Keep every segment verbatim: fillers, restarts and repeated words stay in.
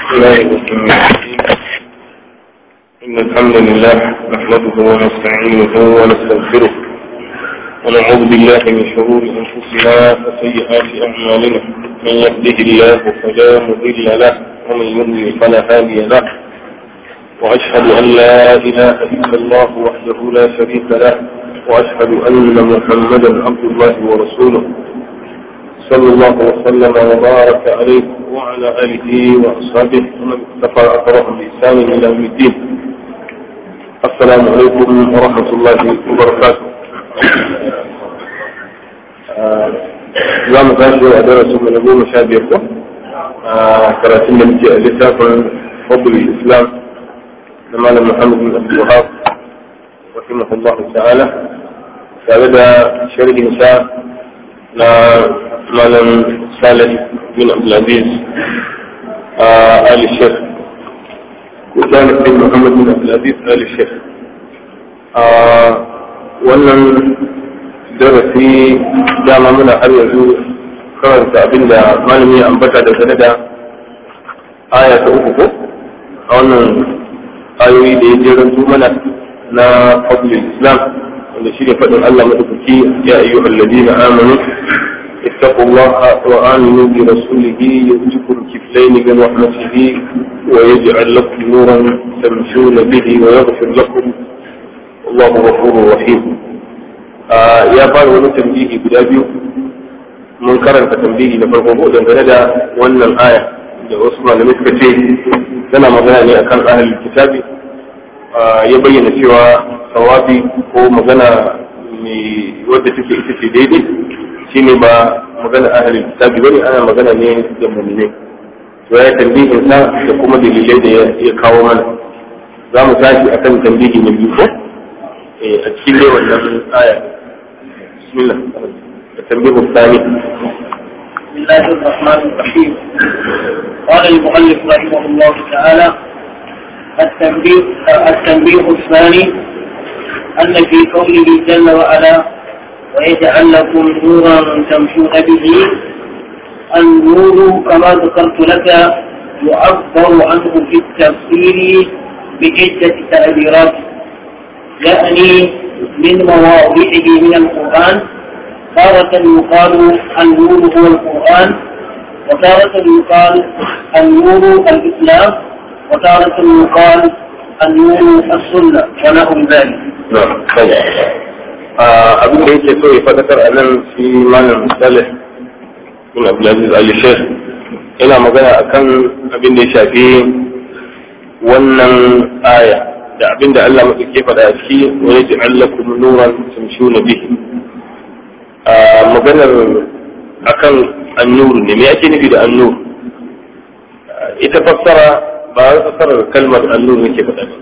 بسم الله الرحمن الرحيم. إن الحمد لله نحمده ونستعينه ونستغفره ونعوذ بالله من شرور أنفسنا وسيئات أعمالنا. من يهده الله فلا مضل له ومن يضلل فلا هادي له. وأشهد أن لا إله إلا الله وحده لا شريك له وأشهد أن محمدا عبد الله ورسوله صلى الله وسلم وبارك عليه وعلى آله وأصحابه ومن اقتفى أثرهم بإحسان إلى يوم الدين. السلام عليكم ورحمة الله وبركاته. za mu tashi a darasin mu na goma sha biyar ko karatun da muke a littafin fadlul islam na malam Muhammad bin Abdul Wahhab rahimahullahu ta'ala tare da sharhin sa na malam Salih bin Abdul Aziz Ali Sheikh ko Salih bin Muhammad bin Abdul Aziz Ali Sheikh. Wannan darasi dama muna har yanzu karanta abinda malami ya ambata da sanar da aya ta uku ko a wannan ayoyi da ya jerantu mana na fadlul islam wanda shi ne faɗin Allah madaukaki ya ayyuhal ladina amanu ittaqullaha wa aminu bi rasulihi yu'tikum kiflayn min rahmatihi wa yaj'al lakum nuran tamshuna bihi wa yaghfir lakum wallahu ghafurur rahim. Ya fara wani tambihi guda biyu. Mun karanta tambihi na farko ko dangane da wannan aya da wasu malamai suka ce tana magana ne akan ahlul kitabi. Ya bayyana cewa sawabi ko magana mai wadda take ita ce daidai shine ba magana ahlul kitabi bane, ana magana ne da mu'minai. To ya tambihin sa da kuma dalilai da ya kawo mana. Za mu tashi akan tambihi na biyu ko a cikin dai wannan aya. بسم الله التنبيه الثاني. بسم الله الرحمن الرحيم. قال المؤلف رحمه الله تعالى: التنبيه التنبيه الثاني أن في قوله جل وعلا ويجعل لكم نورا تمشون به، النور كما ذكرت لك يعبر عنه في التفسير بعدة تعبيرات، يعني من مواضعه من القرآن. تارة يقال النور هو القرآن، وتارة يقال النور الإسلام، وتارة يقال النور السنة ونحو ذلك. نعم. abin da yake so ya fadakar a nan shi malam Salih bin Abdul Aziz Ali Sheikh yana magana akan abin da ya shafi wannan aya da abin da Allah maɗauke faɗa a ciki wa yaji allakum nuran tamshuna bihi. Maganar akan annur ne, me ake nufi da annur? Ita fassara ba fassarar kalmar annur nake faɗa ba.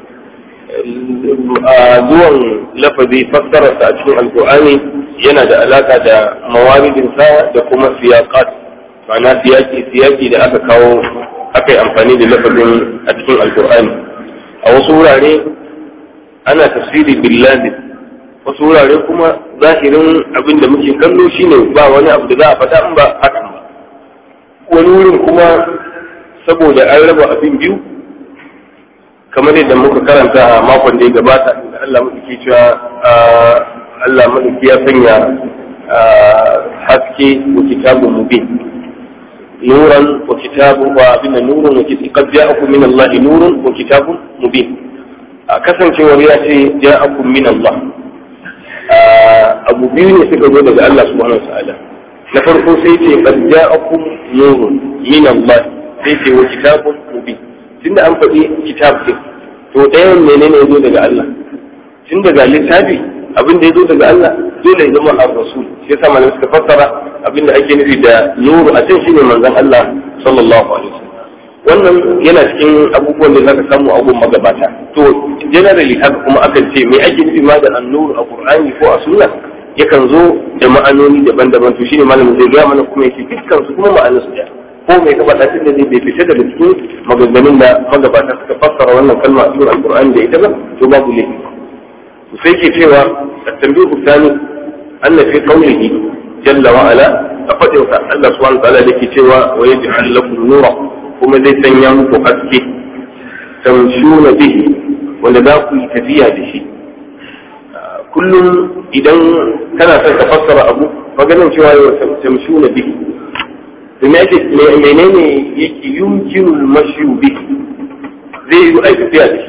Zuwan lafazi fassararsa a cikin alkur'ani yana da alaka da mawaridinsa da kuma siyaqat, ma'ana siyaki siyaki da aka kawo aka yi amfani da lafazin a cikin alkur'ani. A wasu wurare ana tafsiri billahi, wasu wurare kuma zahirin abin da muke kallo shine ba wani abu da za a faɗa in ba hakan ba. Wani wurin kuma saboda an raba abin biyu kamar yadda muka karanta a makon da ya gabata da Allah muke cewa Allah muke ya sanya haske wa kitabun mubin, nuran wa kitabun wa abinda nurun wa kitabun qad ja'akum min Allah nurun wa kitabun mubin. A kasancewar ya ce ja'akum min Allah, abu biyu ne suka zo daga Allah subhanahu wa ta'ala. Na farko sai ce qad ja'akum nurun min Allah, sai ce wa kitabun mubin. Tunda an faɗi kitab din, to ɗayan menene ya zo daga Allah? Tun daga littafi abin da ya zo daga Allah dole ya zama ar-rasul. Shi yasa malamai suka fassara abin da ake nufi da nuru a can shine manzon Allah sallallahu alaihi wasallam. Wannan yana cikin abubuwan da zaka samu a gun magabata. To generally haka kuma akan ce me ake nufi ma da an-nur a Qur'ani ko a sunna yakan zo da ma'anoni daban-daban. To shine malamin zai ga mana kuma yake dukkan su kuma ma'anar su ɗaya. Ko mai ka faɗa tun da zai bai fita daga cikin maganganun da magabata suka fassara wannan kalma a cikin Al-Qur'ani da ita ba, to babu laifi. To sai ke cewa at-tanbihu thani anna fi qawlihi jalla wa ala a faɗin sa Allah subhanahu wa ta'ala yake cewa wa yaj'al lakum nura kuma zai sanya muku haske tamshuna bihi wanda za ku yi tafiya da shi. Kullum idan kana son ka fassara abu maganin cewa yau tamshuna bihi to me yake menene yake yumkinu mashu bihi zai yi ai tafiya da shi.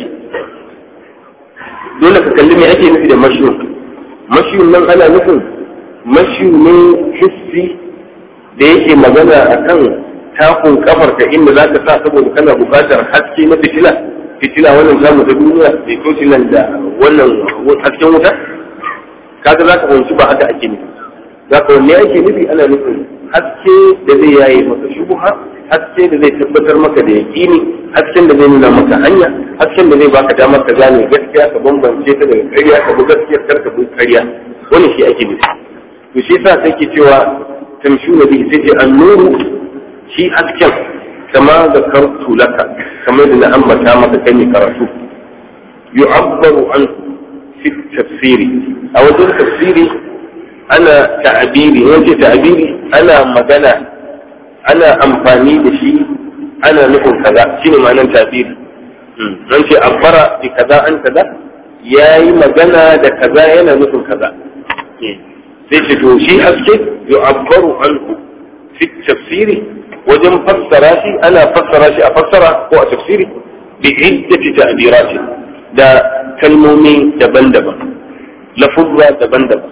Dole ka kalli me ake nufi da mashu. Mashu nan ana nufin mashu ne hissi da yake magana akan takun kafar ka inda za ka sa saboda kana buƙatar haske na fitila fitila wannan zamu ta duniya da fitilan da wannan hasken wuta kaga za ka fahimci ba haka ake nufi. Za ka wanne ake nufi ana nufin haske da zai yaye maka shubuha, haske da zai tabbatar maka da yaƙini, hasken da zai nuna maka hanya, hasken da zai baka damar ka gane gaskiya ka bambance ta daga ƙarya ka bi gaskiyar kar ka bi ƙarya. Wannan shi ake nufi. To shi yasa sai ke cewa tamshuna bihi sai ce annuru shi hasken kama zakartu laka kamar da na ambata maka kai karatu yu'abbaru an fi tafsiri a wajen tafsiri ana ta'abiri wace ta'abiri ana magana ana amfani da shi ana nufin kaza shine ma'anar ta'abiri dan ce abbara bi kaza an kaza yayi magana da kaza yana nufin kaza sai ce to shi haske yu'abbaru anhu fi tafsiri wajen fassara shi ana fassara shi a fassara ko a tafsiri bi iddati ta'birat da kalmomi daban-daban lafuzza daban-daban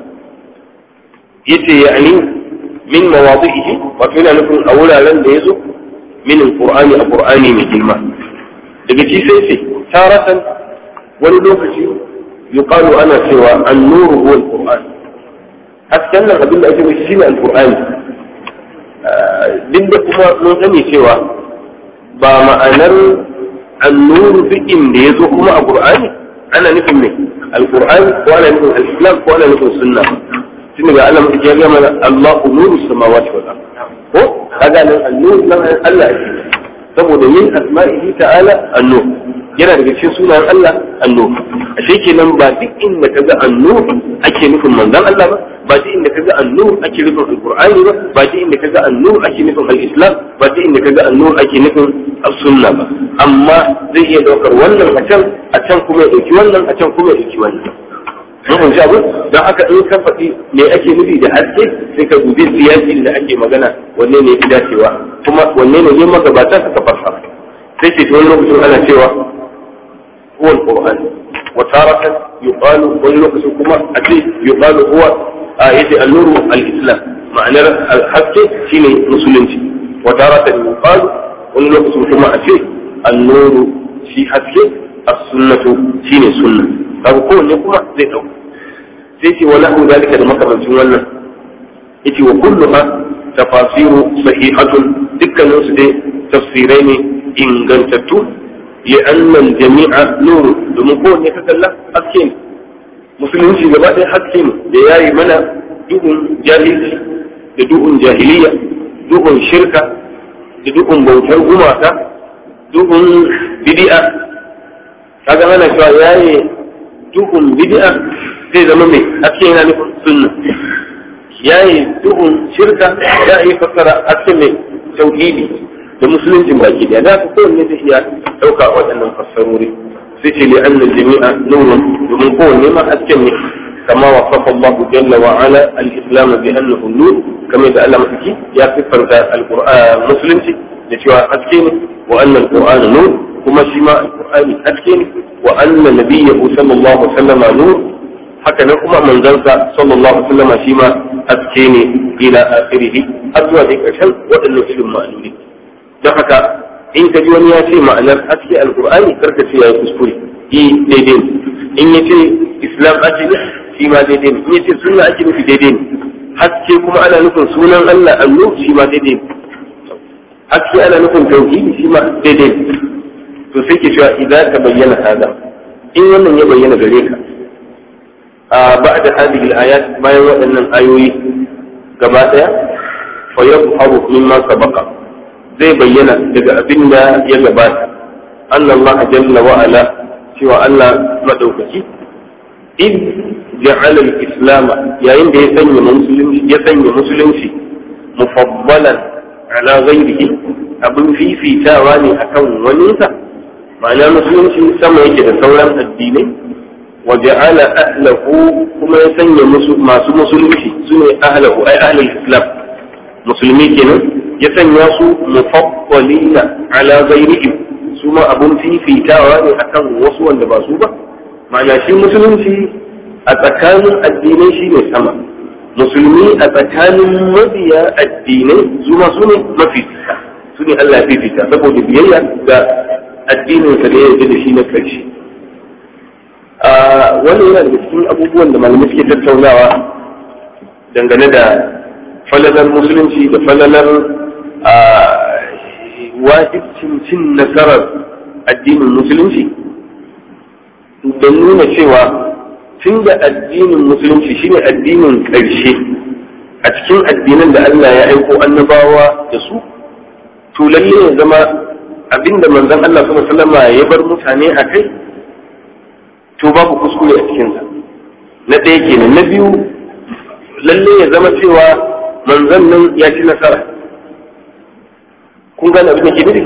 yace yani min mawadihi wato yana nufin a wuraren da yazo min alqur'ani a qur'ani mai girma daga ci sai sai taratan wani lokaci yuqalu ana cewa an-nuru huwa al-qur'an hasken nan abin da ake nufi shine al-qur'ani duk da kuma mun sani cewa ba ma'anar an-nuru duk inda yazo kuma a qur'ani ana nufin me al-qur'ani ko ana nufin al-islam ko ana nufin sunna tun daga Allah muke ya mana Allahu nuru samawati wal ard ko kaga nan an-nur nan Allah ake saboda min asma'ihi ta'ala an-nur yana daga cikin sunan Allah an-nur ashe kenan ba duk inda kaga an-nur ake nufin manzon Allah ba ba duk inda kaga an-nur ake nufin al-Qur'ani ba ba duk inda kaga an-nur ake nufin al-Islam ba duk inda kaga an-nur ake nufin as-sunna ba amma zai iya daukar wannan a can a can kuma ya dauki wannan a can kuma ya dauki wannan mun ji abu don haka in ka faɗi me ake nufi da haske sai ka dubi siyasin da ake magana wanne ne fi dacewa kuma wanne ne ne magabata ka fassara sai ce wani lokacin ana cewa huwa al-Qur'an wa taratan yuqalu wani lokacin kuma a ce yuqalu huwa a yace an-nuru al-Islam ma'anar al-haske shine musulunci wa taratan yuqalu wani lokacin kuma a ce an-nuru shi haske as-sunnatu shine sunna kaga kowanne kuma zai dauka sai ce wala hu zalika da makamancin wannan yace wa kulluha tafasiru sahihatun dukkanin su dai tafsirai ne ingantattu li anna al-jami'a nur domin kowanne ka kalla haske ne musulunci gaba ɗaya haske ne da yayi mana duhun jahilci da duhun jahiliya duhun shirka da duhun bautar gumaka duhun bid'a kaga ana cewa yayi duhun bid'a zai zama mai haske yana nufin sunna yayi duhun shirka ya yi fassara haske mai tauhidi da musuluncin baki da da ko kowanne zai iya dauka waɗannan fassarori sai ce li anna jami'a nurun domin kowanne ma haske ne kama wasafa Allah jalla wa ala al-islam bi annahu nur kamar da Allah mutaki ya siffanta al-Qur'an musulunci da cewa haske ne wa anna al-Qur'an nur kuma shi ma al-Qur'ani haske ne wa anna nabiyyu sallallahu alaihi wasallam nur haka nan kuma manzansa sallallahu alaihi wasallam shi ma haske ne ila akhirih har zuwa da karshen waɗannan irin ma'anoni don haka in ka ji wani ya ce ma'anar haske al-Qur'ani karka ce ya yi kuskure yi daidai in ya ce islam ake ne shi ma daidai ne in ya ce sunna ake nufi daidai ne haske kuma ana nufin sunan Allah annu shi ma daidai ne haske ana nufin tauhidi shi ma daidai ne to sai ke cewa idan ka bayyana hada in wannan ya bayyana gare ka a ba'da hadhihi al-ayat bayan waɗannan ayoyi gaba daya fa yadhharu mimma sabaqa zai bayyana daga abin da ya gabata anna Allah jalla wa ala cewa Allah madaukaki in ja'ala al-islam yayin da ya sanya musulunci ya sanya musulunci mufaddalan ala ghayrihi a abin fifitawa ne akan waninsa, ma'ana musulunci sama yake da sauran addinai, wa ja'ala ahlahu kuma ya sanya masu musulunci sune ahlahu ai ahlul islam musulmi kenan, ya sanya su mufaddalina ala ghayrihim, su ma abun fifitawa ne akan wasu wanda ba su ba. ma'ana shi musulunci a tsakanin addinai shi ne sama, musulmi a tsakanin mabiya addinai su ma su ne mafifita, su ne Allah ya fifita saboda biyayya ga addinin sa da ya yarda da shi na karshe. Wannan yana daga cikin abubuwan da malamai suke tattaunawa dangane da falalar musulunci da falalar wajibcin cin nasarar addinin musulunci, da nuna cewa tun da addinin musulunci shine addinin ƙarshe a cikin addinan da Allah ya aiko annabawa da su, to lalle ya zama abinda manzon Allah sallallahu alaihi wasallam ya bar mutane a kai to babu kuskure a cikinsa. Na ɗaya kenan. Na biyu, lalle ya zama cewa manzon nan ya ci nasara. Kun gane abin da ke nufi?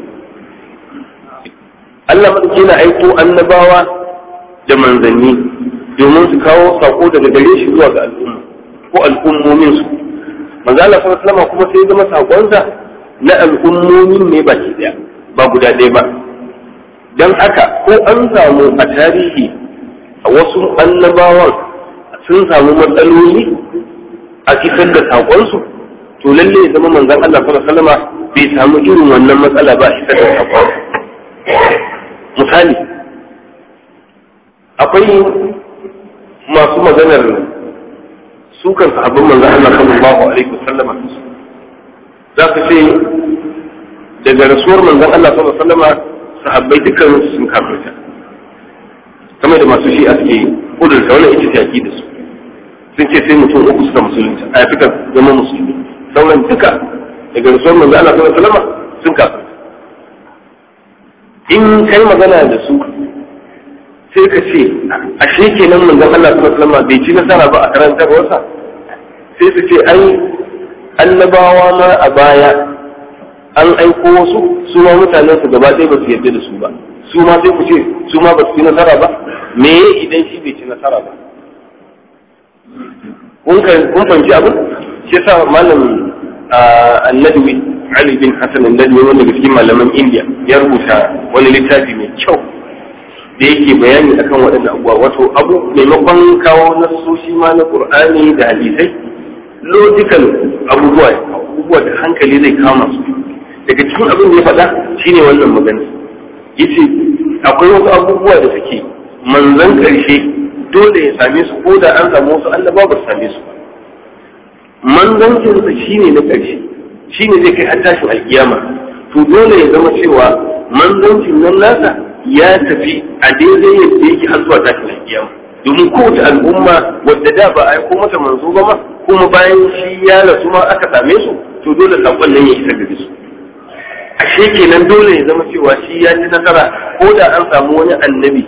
Allah madauki na aiko annabawa da manzanni domin su kawo sako daga gare shi zuwa ga al'umma ko al'ummomin su. Manzo Allah sallallahu alaihi wasallam kuma sai zama sakonsa na al'ummomin ne baki daya, ba guda ɗaya ba. Dan haka ko an samu a tarihi a wasu annabawan sun samu matsaloli a isar da sakonsu, to lalle ya zama manzon Allah sallallahu alaihi wasallam bai samu irin wannan matsala ba a isar da sakon. Misali, akwai masu maganar sukan sahabban manzon Allah sallallahu alaihi wasallam, za ka ce daga rasuwar manzon Allah sallallahu alaihi wasallam sahabbai dukkan sun kafirta, kamar da masu shi'a suke kudurta wannan ita ce da su. Sun ce sai mutum uku suka musulunta a suka zama musulmi, sauran duka daga rasuwar manzon Allah sallallahu alaihi wasallam sun kafirta. In kai magana da su sai ka ce ashe kenan manzon Allah sallallahu alaihi wasallam bai ci nasara ba a karantarwarsa, sai su ce ai annabawa ma a baya an aiko wasu su ma mutanen su gaba ɗaya ba su yarda da su ba, su ma sai ku ce su ma ba su ci nasara ba, me idan shi bai ci nasara ba? Kun fahimci abin? Shi yasa malam Annadwi Ali bin Hassan Annadwi wanda daga cikin malaman India ya rubuta wani littafi mai kyau da yake bayani akan waɗannan abubuwa, wato abu maimakon kawo nassoshi ma na Qur'ani da hadisai, logical abubuwa abubuwa da hankali zai kama su. Daga cikin abin da ya faɗa shine wannan magana, yace akwai wasu abubuwa da suke manzon ƙarshe dole ya same su ko da an samu wasu annaba ba su same su ba. Manzancinsa shine na ƙarshe, shine zai kai har tashin alkiyama, to dole ya zama cewa manzancin nan nasa ya tafi a daidai yadda yake har zuwa tashin alkiyama, domin kowace al'umma wadda da ba a aiko mata manzo ba ma, kuma bayan shi ya rasu ma aka same su, to dole sakon nan ya isa gare su. Ashe kenan dole ya zama cewa shi ya ci nasara ko da an samu wani annabi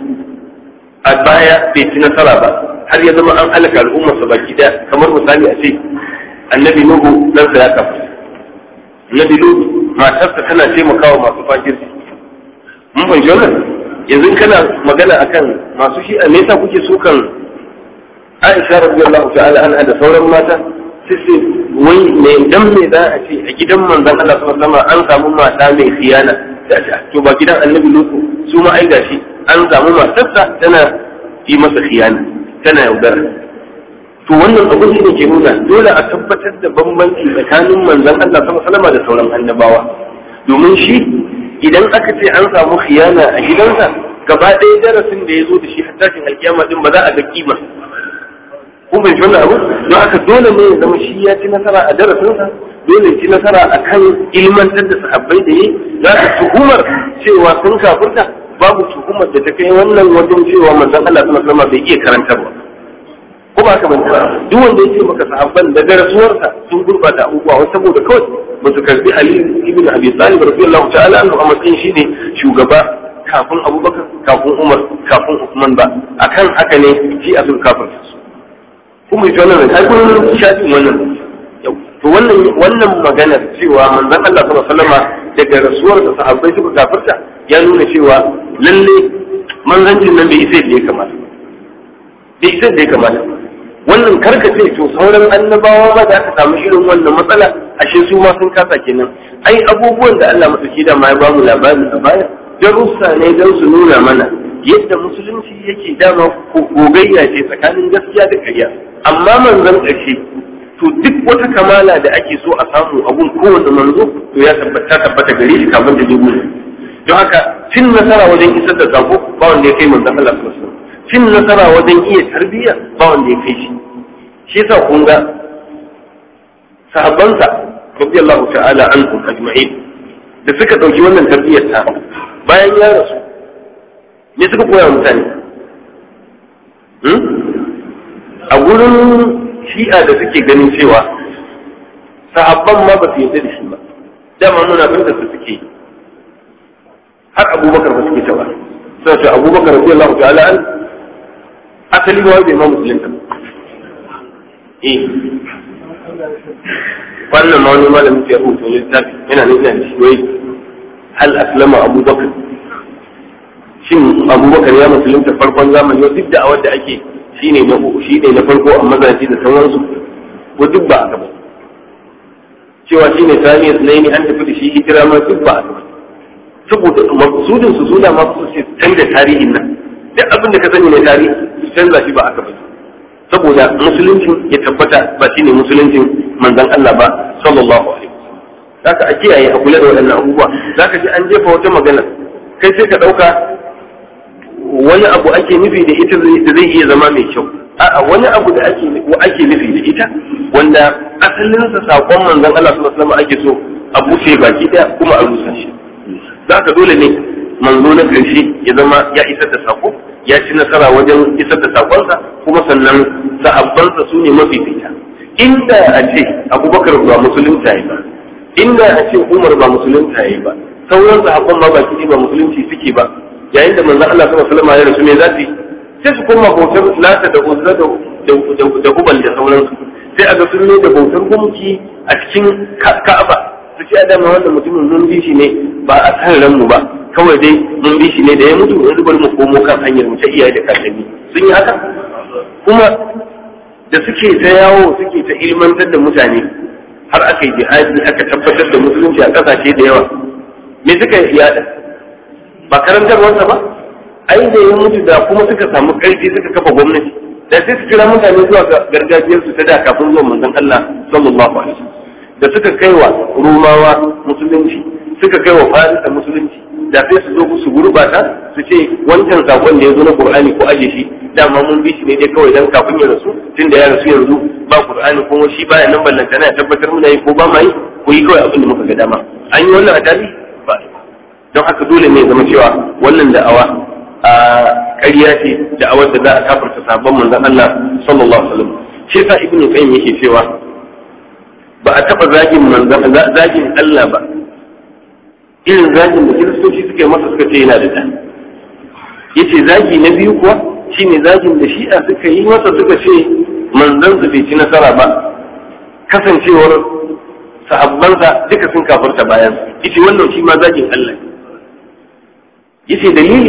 a baya bai ci nasara ba, har ya zama an halaka al'ummarsa baki daya. Kamar misali a ce annabi Nuhu dan sa ya kafa, annabi Lut matarsa tana taimakawa masu fajirci. Mun fahimci wannan? Yanzu kana magana akan masu shi, me yasa kuke sukan Aisha radiyallahu ta'ala anha da sauran mata? Sai wai me dan me za a ce a gidan manzon Allah sallallahu alaihi wasallam an samu mata mai khiyana, to ba gidan annabi Lut su ma ai gashi an samu matarsa tana yi masa khiyana, tana yaudara. To wannan abin shi ne ke nuna dole a tabbatar da bambanci tsakanin manzon Allah sallallahu alaihi wasallam da sauran annabawa, domin shi idan aka ce an samu khiyana a gidansa, gaba ɗaya darasin da ya zo da shi har tashin alkiyama din ba za a ga kima. Kun bai wannan abu? Don haka dole ne ya zama shi ya ci nasara a darasinsa, dole ya ci nasara a kan ilmantar da sahabbai da yi. Za ka tuhumar cewa sun kafurta, babu tuhumar da ta kai wannan wajen cewa manzon Allah sallallahu alaihi wasallam bai iya karantarwa. Ko ba ka manta, duk wanda ya ce maka sahabban da darasuwarsa sun gurbata abubuwa wai saboda kawai ba su karbi Ali ibn Abi Talib radiyallahu ta'ala anhu a matsayin shine shugaba kafin Abubakar, kafin Umar, kafin Uthman ba, akan haka ne shi a sun kafirta su. Kuma ita wannan ai kun shafi wannan yau. To to wannan wannan maganar cewa manzon Allah sallallahu alaihi wasallam daga rasuwar da sahabbai suka kafirta ya nuna cewa lalle manzancin nan bai isa da ya kamata bai isa da ya kamata wannan karkace to sauran annabawa ma da aka samu irin wannan matsala ashe su ma sun kasa kenan ai abubuwan da Allah madauki da ma ya bamu labarin a baya darussa ne don su nuna mana yadda musulunci yake dama gogayya ce tsakanin gaskiya da ƙarya amma manzon ƙarshe to duk wata kamala da ake so a samu a gun kowane manzo to ya tabbata tabbata gare shi kafin da jibu don haka cin nasara wajen isar da sako ba wanda ya kai manzon Allah sallallahu alaihi wasallam cin nasara wajen iya tarbiyya ba wanda ya kai shi shi yasa kun ga sahabbansa radiyallahu ta'ala anhum ajma'in da suka dauki wannan tarbiyyar ta bayan ya rasu me suka koya mutane a gurin shi'a da suke ganin cewa sahabban ma ba su yarda da shi ba dama muna bin da su suke har abubakar ba suke cewa sai ce abubakar radiyallahu ta'ala an asali ba bai ma musulunta eh wannan ma wani malamin ya rubuta littafi yana nan yana shi wai hal aslama abubakar shin abubakar ya musulunta farkon zamani yau duk da awar da ake shine na shine na farko a mazaji da sauransu ko duk ba aka ba cewa shine sani sunaini an tafi da shi hijira ma duk ba aka ba saboda maksudin su suna ma su ce canza tarihin nan duk abin da ka sani na tarihi su canza shi ba aka ba saboda musuluncin ya tabbata ba shine musuluncin manzon Allah ba sallallahu alaihi wasallam zaka a kiyaye a kula da waɗannan abubuwa zaka ji an jefa wata magana kai sai ka dauka wani abu ake nufi da ita da zai iya zama mai kyau a'a wani abu da ake ake nufi da ita wanda asalin sa sakon manzon Allah sallallahu alaihi wasallam ake so a bushe baki daya kuma a rusa shi zaka dole ne manzo na karshe ya zama ya isar da sako ya ci nasara wajen isar da sakonsa kuma sannan sahabbansa su ne mafifita inda a ce Abubakar ba musulunta yi ba inda a ce Umar ba musulunta yi ba sauran sahabban ma baki ba musulunci suke ba yayin da manzon Allah sallallahu alaihi wasallam ya rasu ne zati sai su koma bautar lata da uzza da da hubal da sauransu sai a ga sun ne da bautar gumki a cikin Ka'aba su ce adama wannan mutumin mun bi shi ne ba a kan ranmu ba kawai dai mun bi shi ne da ya mutu yanzu bari mu komo kan hanyar mu ta iyaye da kakanni sun yi haka kuma da suke ta yawo suke ta ilmantar da mutane har aka yi jihadi aka tabbatar da musulunci a kasashe da yawa me suka yi yada ba karantarwarsa ba ai da ya mutu da kuma suka samu karfi suka kafa gwamnati da sai su kira mutane zuwa ga gargajiyarsu ta da kafin zuwa manzon Allah sallallahu alaihi wasallam da suka kaiwa rumawa musulunci suka kaiwa farisa musulunci da sai su zo su gurbata su ce wancan sakon da ya zo na Qur'ani ko aje shi dama mun bi shi ne dai kawai dan kafin ya rasu tunda ya rasu yanzu ba Qur'ani kuma shi baya nan ballanta na tabbatar muna yi ko ba ma yi ko yi kawai abin da muka ga dama an yi wannan adali ba don haka dole ne zama cewa wannan da'awa a ƙarya ce da'awar da za a kafarta sabon manzon Allah sallallahu alaihi wasallam shi yasa ibnu qayyim yake cewa ba a taba zagin manzon zagin Allah ba irin zagin da kiristoci suka yi masa suka ce yana da ɗan yace zagi na biyu kuwa shine zagin da shi'a suka yi masa suka ce manzon su bai ci nasara ba kasancewar sahabbansa duka sun kafarta bayan yace wannan shi ma zagin Allah yace dalili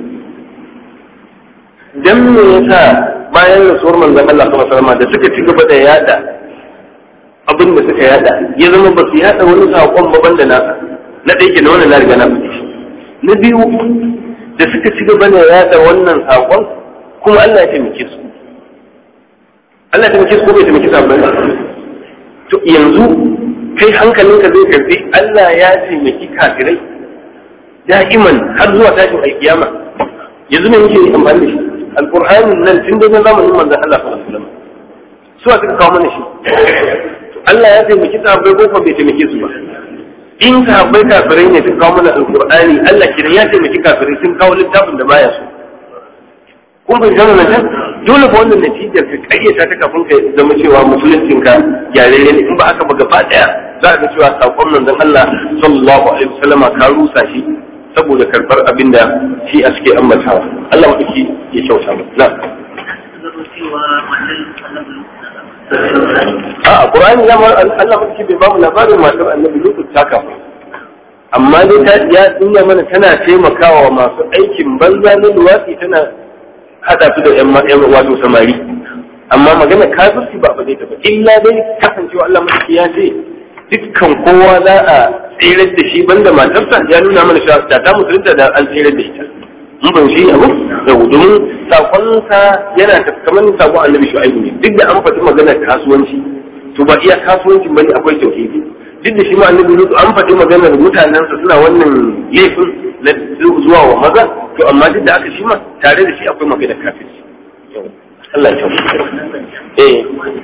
dan me yasa bayan rasuwar manzon Allah sallallahu alaihi wasallam da suka ci gaba da yada abin da suka yada ya zama ba su yada wani sakon ba banda nasa na ɗaya ke na wannan na riga na faɗi shi na biyu da suka ci gaba da yada wannan sakon kuma Allah ya taimake su Allah ya taimake su ko bai taimake su ba to yanzu kai hankalinka zai karbi Allah ya taimaki kafirai da'iman har zuwa tashin alkiyama yanzu ne muke amfani da shi alqur'anin nan tun da zamanin manzon Allah sallallahu alaihi wasallam su aka kawo mana shi Allah ya taimaki sahabbai ko ko bai taimake su ba in sahabbai kafirai ne sun kawo mana alqur'ani Allah kiran ya taimaki kafirai sun kawo littafin da baya so kun bai zama nan dole fa wannan natijar ka kayyata ta kafin ka zama cewa musuluncin ka yarere ne in ba aka ba gaba daya za ka ga cewa sakon manzon Allah sallallahu alaihi wasallam ka rusa shi saboda karbar abin da shi a suke ambatawa Allah madauki ya kyauta mu na a Qur'ani ya ma Allah muke bai ba mu labarin matar Annabi Lut ta kafa amma dai ta ya nuna mana tana taimakawa masu aikin banza na luwatsi tana hada su da ƴan wato samari amma magana kafirci ba ba zai taɓa illa dai kasancewa Allah muke ya ce dukkan kowa za a tsirar da shi banda matarsa ya nuna mana cewa da ta musulunta da an tsirar da ita mun ban shi abu da domin sakonsa yana kamar sakon Annabi Shu'aibu ne duk da an faɗi maganar kasuwanci to ba iya kasuwancin bane akwai tauhidi duk da shi ma Annabi Lut an faɗi maganar mutanensa suna wannan laifin na zuwa wa maza to amma duk da aka shi ma tare da shi akwai maganar kafirci Allah ya tabbata eh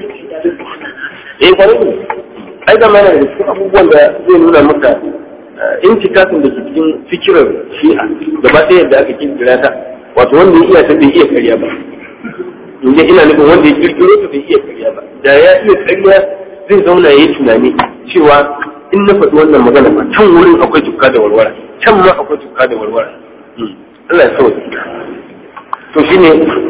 eh kwarai ai da mana da cikin abubuwan da zai nuna maka intikasin da ke cikin fikirar shi'a da ba ɗaya da aka kirkira ta wato wanda ya iya ta bai iya karya ba inda ina nufin wanda ya kirkiro ta bai iya karya ba da ya iya karya zai zauna ya yi tunani cewa in na faɗi wannan magana ba can wurin akwai tukka da warwara can ma akwai tukka da warwara Allah ya sauke to shine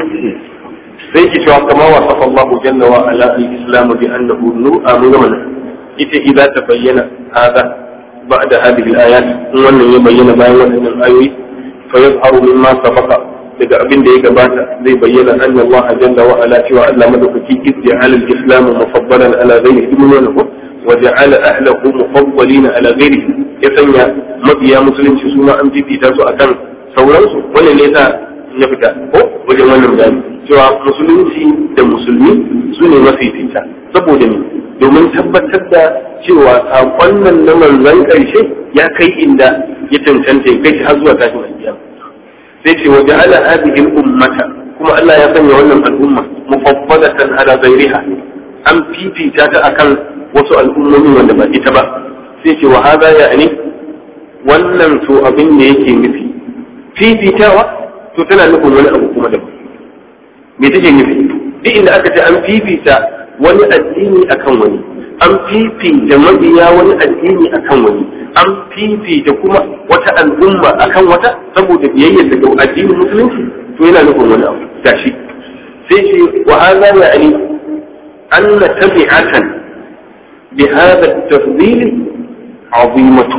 sai ki cewa kama wasafa Allah jalla wa ala al-islam bi annahu nur amuna ita idza tabayyana hada ba'da hadhihi al-ayat wannan ya bayyana bayan wannan ayoyi fa yazharu mimma sabaqa daga abin da ya gabata zai bayyana anna Allah jalla wa ala cewa Allah madaukaki izja'ala al-islam mufaddalan ala ghayrihi minhu wa ja'ala ahlihi mufaddalina ala ghayrihi ya sanya mabiya musulunci su ma an fifita su akan sauransu wannan ne yasa ya fita ko wajen wannan bayani cewa musulunci da musulmi su ne mafifita saboda ne domin tabbatar da cewa sakon nan na manzon karshe ya kai inda ya cancanta ya kai har zuwa tashin alkiyama sai ce waje ala hadhihi ummata kuma Allah ya sanya wannan al'umma mufaddalatan ala ghayriha an fifita ta akan wasu al'ummomi wanda ba ita ba sai ce wa hada ya'ni wannan to abin da yake nufi fifitawa to tana nufin wani abu kuma daban me take nufi duk inda aka ce an fifita wani addini akan wani an fifita mabiya wani addini akan wani an fifita kuma wata al'umma akan wata saboda biyayyar da addinin musulunci to yana nufin wani abu gashi sai ce wa hadha ya'ni anna tabi'atan bi hadha at-tafdil 'azimatu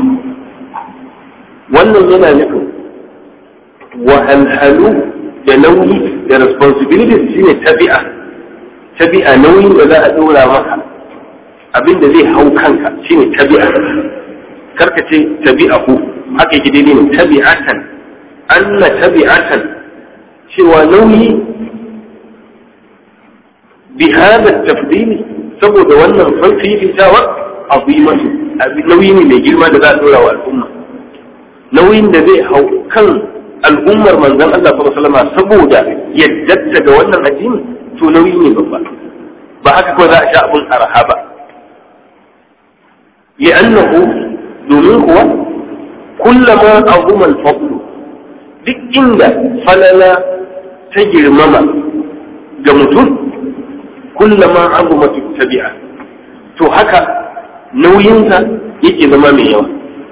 wannan yana nufin wahalhalu da nauyi da responsibility shine tabi'a tabi'a nauyin da za a dora maka abin da zai hau kanka shine tabi'a karka ce tabi'a ku haka yake daidai ne tabi'atan anna tabi'atan cewa nauyi bi hada tafdil saboda wannan fifitawa azimatu abin nauyi ne mai girma da za a dora wa al'umma nauyin da zai hau kan al'ummar manzon Allah sallallahu alaihi wasallam saboda yadda ga wannan addini to nauyi ne babba ba haka ko za a sha abun araha ba li'annahu domin kuwa kullama azuma al-fadl duk inda falala ta girmama ga mutum kullama azuma tabi'a to haka nauyinsa yake zama mai yawa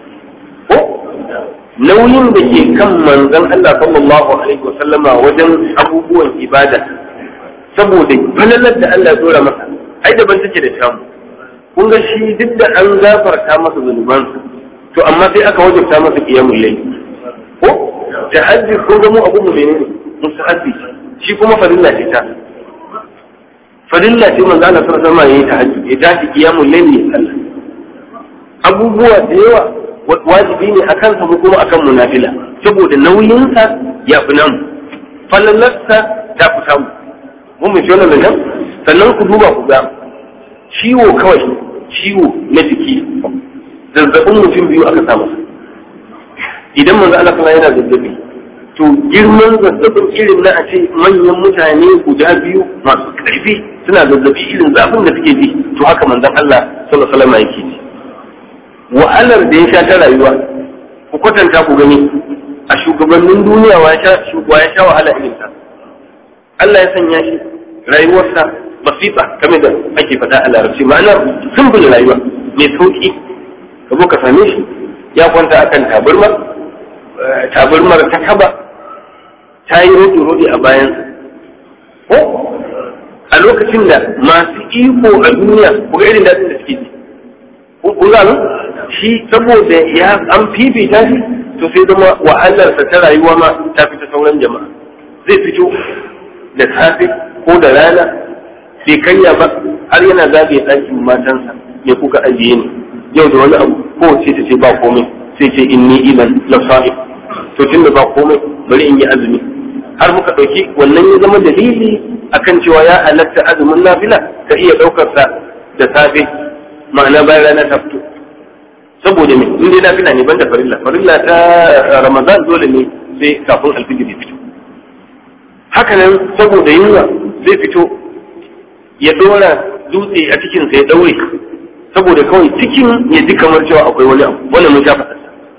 nauyin da ke kan manzon Allah sallallahu alaihi wasallama wajen abubuwan ibada saboda falalar da Allah ya dora masa ai daban take da tamu kun ga shi duk da an gafarta masa zunubansa to amma sai aka wajabta masa qiyamul layl ko tahajjud ko ga mu abu mu menene mustahabbi shi kuma farilla ce ta farilla ce manzo Allah sallallahu alaihi wasallama yayi tahajjud ya tashi qiyamul layl ya sallah abubuwa da yawa wajibi ne a kansa ko kuma akan munafila saboda nauyinsa ya fi namu fallalarsa ta fi samu mun mai shi wannan nan sannan ku duba ku ga ciwo kawai ciwo na jiki zazzabin mutum biyu aka samu idan manzo Allah kuma yana zazzabi to girman zazzabin irin na a ce manyan mutane guda biyu masu karfi suna zazzabi irin zafin da suke ji to haka manzon Allah sallallahu alaihi wasallam yake ji wahalar da ya sha ta rayuwa ku kwatanta ku gani a shugabannin duniya wa ya sha wahala irin ta Allah ya sanya shi rayuwarsa basifa kamar da ake faɗa a larabci ma'ana simple rayuwa mai sauki ka zo ka same shi ya kwanta akan tabarma tabarmar ta kaba ta yi rodi rodi a bayansa ko a lokacin da masu iko a duniya ku ga irin daɗin da suke ji ku gano shi saboda ya an fifita shi to sai zama wahalarsa ta rayuwa ma ta fita sauran jama'a zai fito da safe ko da rana bai karya ba har yana zagaye ɗakin matansa ya kuka ajiye ni yau da wani abu ko sai ta ce ba komai sai ce inni idan la sa'ib to tunda ba komai bari in yi azumi har muka ɗauki wannan ya zama dalili akan cewa ya halatta azumin nafila ka iya ɗaukar sa da safe ma'ana bayan rana ta fito saboda me in dai nafila ne banda farilla farilla ta ramadan dole ne sai kafin alfijir ya fito haka nan saboda yunwa zai fito ya dora dutse a cikin sa ya daure saboda kawai cikin ya ji kamar cewa akwai wani abu wannan mun shafa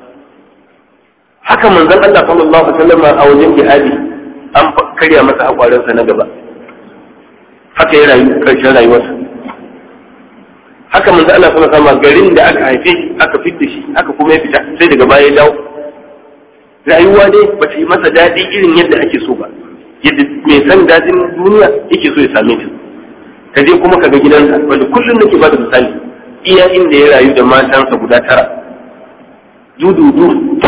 haka manzon Allah sallallahu alaihi wasallam a wajen jihadi an karya masa akwarinsa na gaba haka ya rayu karshen rayuwarsa haka manzo Allah sallallahu alaihi wasallam garin da aka haife shi aka fitta shi aka kuma ya fita sai daga baya ya dawo rayuwa dai ba ta yi masa daɗi irin yadda ake so ba yadda mai san dadin duniya yake so ya same ta ka je kuma ka ga gidansa wanda kullum nake ba da misali iya inda ya rayu da matansa guda tara dududu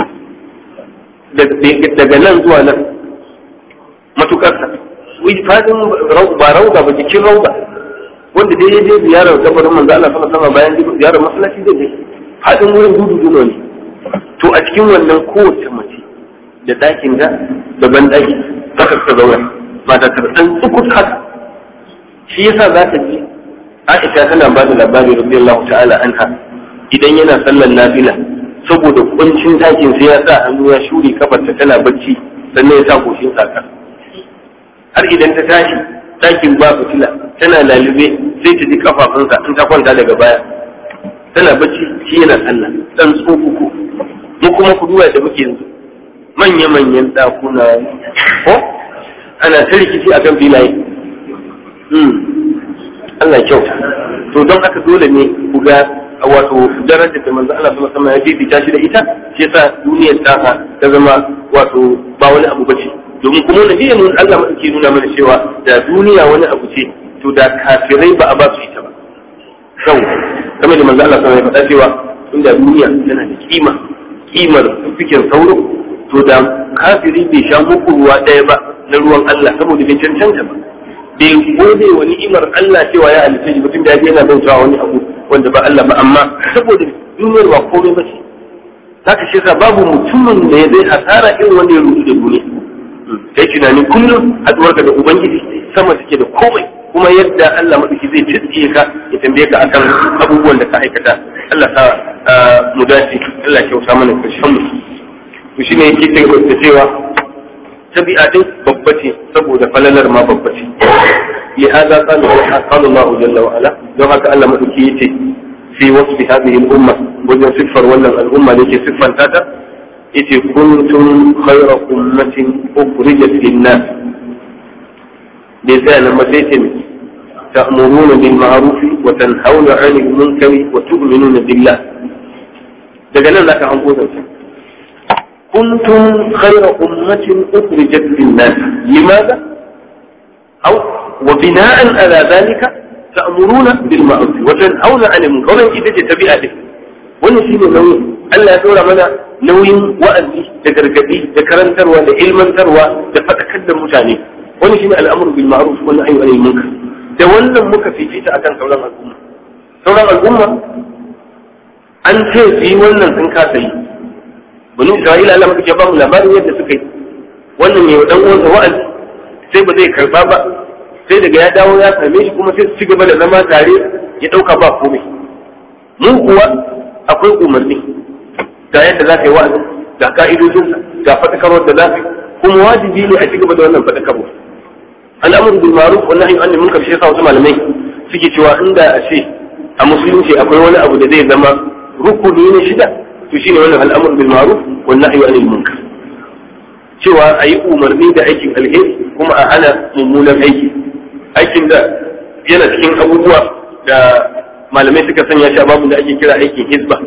daga nan zuwa nan matukarsa fadin ba rauda ba jikin rauda wanda dai ya je ziyarar kabarin manzo Allah sallallahu alaihi wasallam bayan ziyarar masallaci zai je fadin wurin dududu ne to a cikin wannan kowace mace da dakin da da ban daki haka ta zauna ba ta tardan tsukut haka shi yasa za ta ji Aisha tana ba da labari radiyallahu ta'ala anha idan yana sallar nafila saboda kuncin dakin sai ya sa hannu ya shuri kafarta tana bacci sannan ya sa goshin saka har idan ta tashi dakin ba fitila tana lalube sai ta ji kafafunsa in ta kwanta daga baya tana bacci shi yana sallah dan tsofuku mu kuma ku duba da muke yanzu manya manyan dakuna ko ana ta rikici akan filaye Allah kyauta to don haka dole ne ku ga wato darajar da manzo Allah sallallahu alaihi wasallam ya bibita shi da ita shi yasa duniyar ta ta zama wato ba wani abu bace domin kuma nabiyin mun Allah madauki nuna mana cewa da duniya wani abu ce to da kafirai ba a ba su ita ba sau kamar da manzo Allah sallallahu alaihi wasallam ya faɗa cewa inda duniya tana da kima kimar fikin sauro to da kafiri bai sha muku ruwa ɗaya ba na ruwan Allah saboda bai cancanta ba bai gode wa ni'imar Allah cewa ya halitta shi mutum da ya yana bautawa wani abu wanda ba Allah ba amma saboda duniyar ba komai ba ce haka shi yasa babu mutumin da ya zai hasara irin wanda ya rudu da duniya kai tunani kullum haduwarka da ubangiji sama take da komai kuma yadda Allah madauki zai tsiye ka ya tambaye ka akan abubuwan da ka aikata Allah ta mu dace Allah ya kyauta mana karshen mu to shine yake da cewa tabi'a din babba ce saboda falalar ma babba ce li hada qala qala Allah jalla wa ala don haka Allah madauki yace fi wasfi hadhihi al-umma wajen siffar wannan al'umma da yake siffanta ta yace kuntum khayra ummatin ukhrijat lin-nas bai sai nan mace ce ta'muruna bil ma'ruf wa tanhauna 'anil munkari wa tu'minuna billah daga nan zaka hanko zance كنتم خير أمة أخرجت للناس لماذا؟ أو وبناء على ذلك تأمرون بالمعروف وتنهون عن المنكر إذا تتبع به ونسين نوين ألا دور منا نوين وأني تكركبي تكرن تروى لعلما تروى تفتكدر متاني ونسين الأمر بالمعروف والنهي عن المنكر تولى مكفيتي أكان سورة الأمة سورة الأمة أنت في ولن تنكاسي bani Isra'ila Allah muke ba mu labarin yadda suka yi wannan ne dan uwansa wa'azi sai ba zai karba ba sai daga ya dawo ya same shi kuma sai su ci gaba da zama tare ya dauka ba komai mu kuwa akwai umarni ga yadda za ka yi wa'azi ga ka'idojinsa ga fadakarwar da za ka yi kuma wajibi ne a ci gaba da wannan fadakarwa al'amuru bil ma'ruf wa nahyi anil munkar shi yasa wasu malamai suke cewa inda a ce a musulunci akwai wani abu da zai zama rukuni ne shida to shine wannan al'amur bil ma'ruf wan nahyi anil munkar cewa ayi umarni da aikin alheri kuma a hana mummunan aiki aikin da yana cikin abubuwa da malamai suka sanya shi a babu da ake kira aikin hizba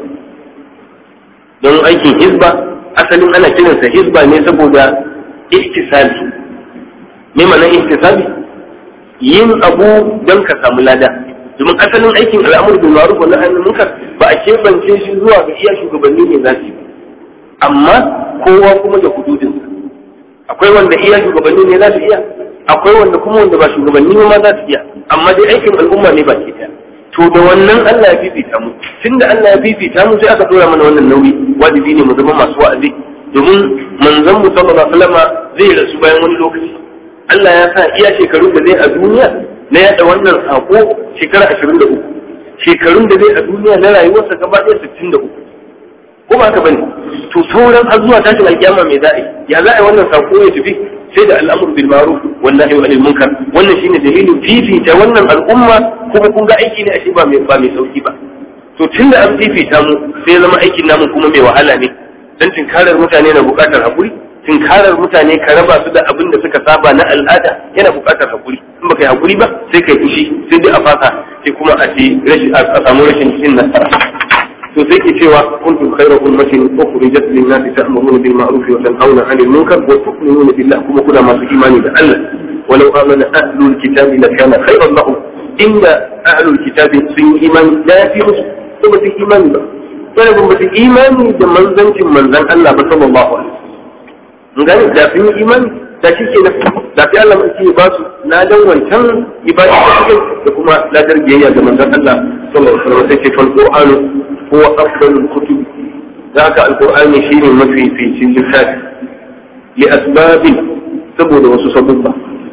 don aikin hizba asalin ana kiransa hizba ne saboda ihtisabi me ma'anar ihtisabi yin abu don ka samu lada. Domin asalin aikin al'amur bil ma'ruf wa nahy anil munkar ba a keɓance shi zuwa ga iya shugabanni ne za su yi, amma kowa kuma da hududinsa. Akwai wanda iya shugabanni ne za su iya, akwai wanda kuma wanda ba shugabanni ma za su iya, amma dai aikin al'umma ne ba ke ɗaya. To da wannan Allah ya fifita mu, tunda Allah ya fifita mu sai aka dora mana wannan nauyi, wajibi ne mu zama masu wa'azi, domin manzon mu sallallahu alaihi wasallam zai rasu bayan wani lokaci. Allah ya sa iya shekarun da zai a duniya na yada wannan sako shekara ashirin da uku, shekarun da zai a duniya na rayuwarsa gaba ɗaya sittin da uku, ko ba haka bane? To sauran har zuwa tashin alkiyama me za a yi? Ya za a yi wannan sako ya tafi sai da al'amru bil ma'ruf wal nahy anil munkar. Wannan shine dalilin fifita wannan al'umma, kuma kun ga aiki ne ashe ba mai ba mai sauki ba. To tunda an fifita mu sai zama aikin namu kuma mai wahala ne, dan tinkarar mutane na bukatar hakuri, tinkarar mutane ka raba su da abin da suka saba na al'ada yana bukatar hakuri. In baka yi hakuri ba sai kai fushi, sai dai a fasa, sai kuma a ce rashin a samu rashin cin nasara. To sai ke cewa kuntum khayra ummatin ukhrijat lin-nasi ta'muruna bil ma'ruf wa tanhauna 'anil munkar wa tu'minuna billahi, kuma kuna masu imani da Allah. Walau amana ahlul kitabi lakana khayran lahum, inda ahlul kitabi sun yi imani da yafi musu, ko ba su imani ba, sai ba su imani da manzancin manzon Allah ba sallallahu alaihi wasallam. Ngani da sun yi imani da shi ke da fi Allah mai ce ba su ladan wancan ibada da kuma ladar biyayya ga manzon Allah sallallahu alaihi wasallam. Sai ce fal qur'anu huwa afdalul kutub, zaka alqur'ani shine mafi ficin littafi li asbabin, saboda wasu sabubba.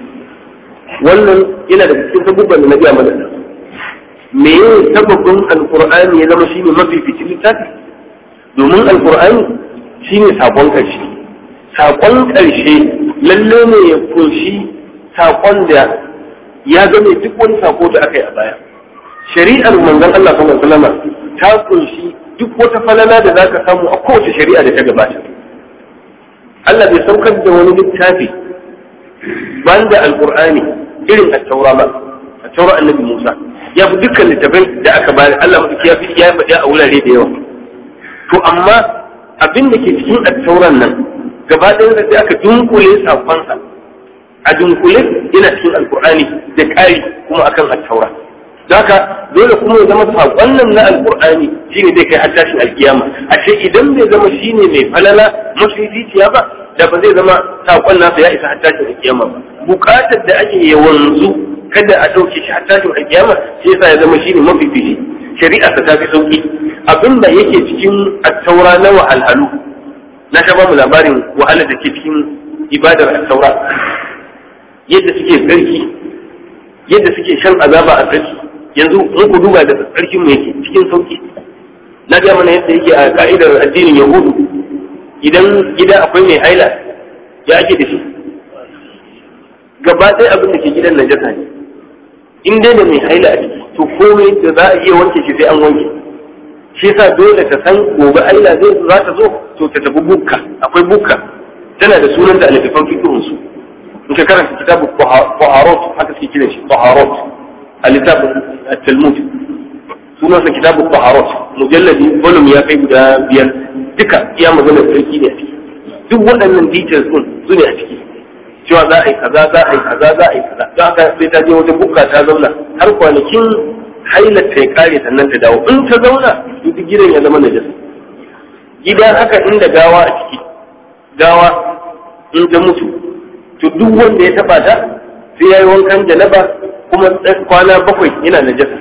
Wannan yana da cikin sabubban da na biya mana. Me ne sababin alqur'ani ya zama shine mafi ficin littafi? Domin alqur'ani shine sakon karshe. Sakon karshe lalle ne ya kunshi sakon da ya game duk wani sako da aka yi a baya. Shari'ar manzon Allah sallallahu alaihi wasallam ta kunshi duk wata falala da zaka samu a kowace shari'a da ta gabata. Allah bai saukar da wani littafi banda alqur'ani irin at-taura ba. At-taura annabi Musa ya fi dukkan littafai da aka bayar, Allah madauki ya fi ya faɗi a wurare da yawa. To amma abin da ke cikin at-tauran nan gaba ɗaya da aka dunkule sakonsa a dunkule yana cikin alqur'ani da ƙari kuma akan at-taura. Zaka dole kuma ya zama saƙon nan na alƙur'ani shine zai kai har tashin alkiyama. Ashe idan bai zama shine mai falala mafificiya ba, da ba zai zama saƙon nasa ya isa har tashin alkiyama ba. Buƙatar da ake yawanzu kada a ɗauke shi har tashin alkiyama, shi yasa ya zama shine mafifici. Shari'a ta fi sauki. Abinda yake cikin at-taura na wahalhalu, na ta ba mu labarin wahalar da ke cikin ibadar at-taura, yadda suke tsarki, yadda suke shan azaba a tsarki. Yanzu mun ku duba da tsarkin mu yake cikin sauki. Na ga mana yadda yake a ka'idar addinin Yahudu, idan gida akwai mai haila ya ake da shi, gaba ɗaya abin da ke gidan najasa ne. In dai da mai haila a ciki, to komai da za a iya wanke shi sai an wanke. Shi yasa dole ta san gobe haila zai za ta zo, to ta tafi bukka. Akwai bukka tana da sunan da alifan fiqhun su. In ka karanta kitabu Taharot, haka suke kiran shi Taharot, a littafin Talmud, sunansa kitabu Taharot, mujalladi volume ya kai guda biyar, duka iya magana sarki ne a ciki. Duk waɗannan details din su ne a ciki. Cewa za a yi kaza, za a yi kaza, za a yi kaza. Don haka sai ta je wata bukka ta zauna har kwanakin hailar ta ya kare sannan ta dawo. In ta zauna, duk gidan ya zama najasa. Gida haka inda gawa a ciki, gawa in ta mutu, to duk wanda ya taba ta sai ya yi wankan janaba, kuma kwana bakwai yana najasa.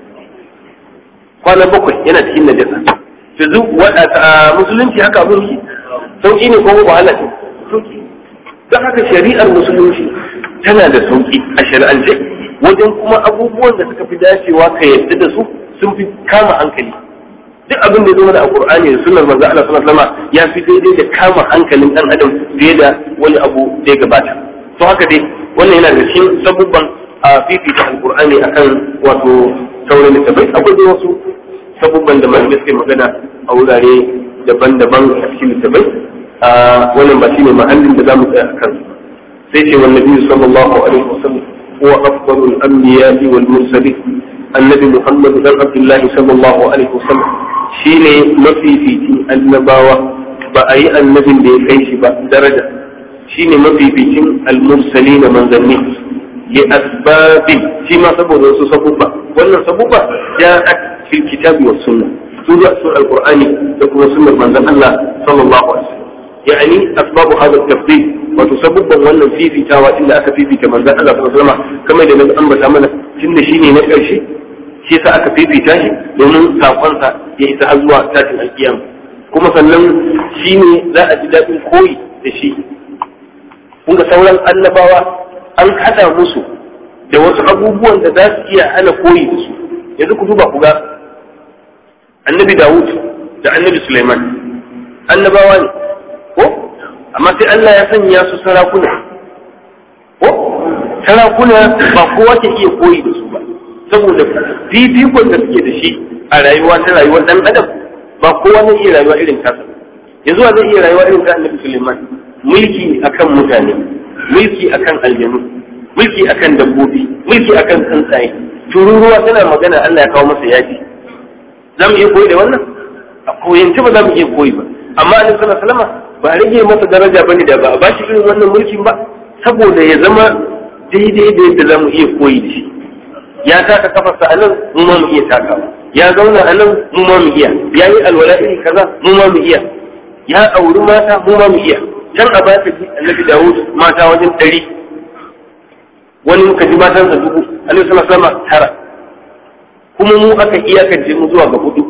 Kwana bakwai yana cikin najasa. To duk a musulunci haka abin yi sauki ne ko wahala ce? Sauki. Don haka shari'ar musulunci tana da sauki a shari'ance, wajen kuma abubuwan da suka fi dacewa ka yadda da su sun fi kama hankali. Duk abin da ya zama da alqur'ani da sunnar manzo Allah sallallahu alaihi wasallam ya fi daidai da kama hankalin dan adam fiye da wani abu da ya gabata. To haka dai wannan yana da cikin sabubban a fifita alqur'ani akan wato sauran littafai. Akwai dai wasu sabubban da malamai suke magana a wurare daban-daban a cikin littafai. A wannan ba shine mahallin da zamu tsaya akan. Sai ce wa Nabi sallallahu alaihi wasallam huwa afdalul anbiya'i wal mursalin. Annabi Muhammad dan Abdullah sallallahu alaihi wasallam shine mafificin annabawa, ba a yi annabin da ya kai shi ba daraja. Shine mafificin al-mursalin manzanni, li asbabin shi ma saboda wasu sabubba wannan sabubba ja'at fil kitabi was sunnah su da su alqur'ani da kuma sunnar manzon Allah sallallahu alaihi wasallam yani asbabu hadha at-tafdil wato sabubban wannan fifitawa inda aka fifita manzon Allah sallallahu alaihi wasallam kamar da na ambata mana tunda shine na karshe shi yasa aka fifita shi domin sakonsa ya isa har zuwa tashin alkiyama kuma sannan shine za a ji dadin koyi da shi kun ga sauran annabawa an hada musu da wasu abubuwan da za su iya hana koyi da su yanzu ku duba ku ga annabi Dawud da annabi Sulaiman annabawa ne ko amma sai Allah ya sanya su sarakuna ko sarakuna ba kowa ke iya koyi da su ba saboda fifikon da suke da shi a rayuwa ta rayuwar dan adam ba kowa zai iya rayuwa irin tasa yanzu wa zai iya rayuwa irin ta annabi Sulaiman mulki akan mutane mulki akan aljanu mulki akan dabbobi mulki akan tsuntsaye tururuwa tana magana Allah ya kawo masa yaji za mu iya koyi da wannan a koyance ba za mu iya koyi ba amma annabi sallallahu alaihi wasallam ba rage masa daraja bane da ba a bashi irin wannan mulkin ba saboda ya zama daidai da yadda za mu iya koyi da shi ya taka kafarsa a nan mu ma mu iya takawa ya zauna a nan mu ma mu iya ya yi alwala iri kaza mu ma mu iya ya auri mata mu ma mu iya can a baka ji annabi Dawud mata wajen ɗari wani muka ji matansa dubu annabi sallallahu alaihi wasallam tara kuma mu aka iyakance mu zuwa ga hudu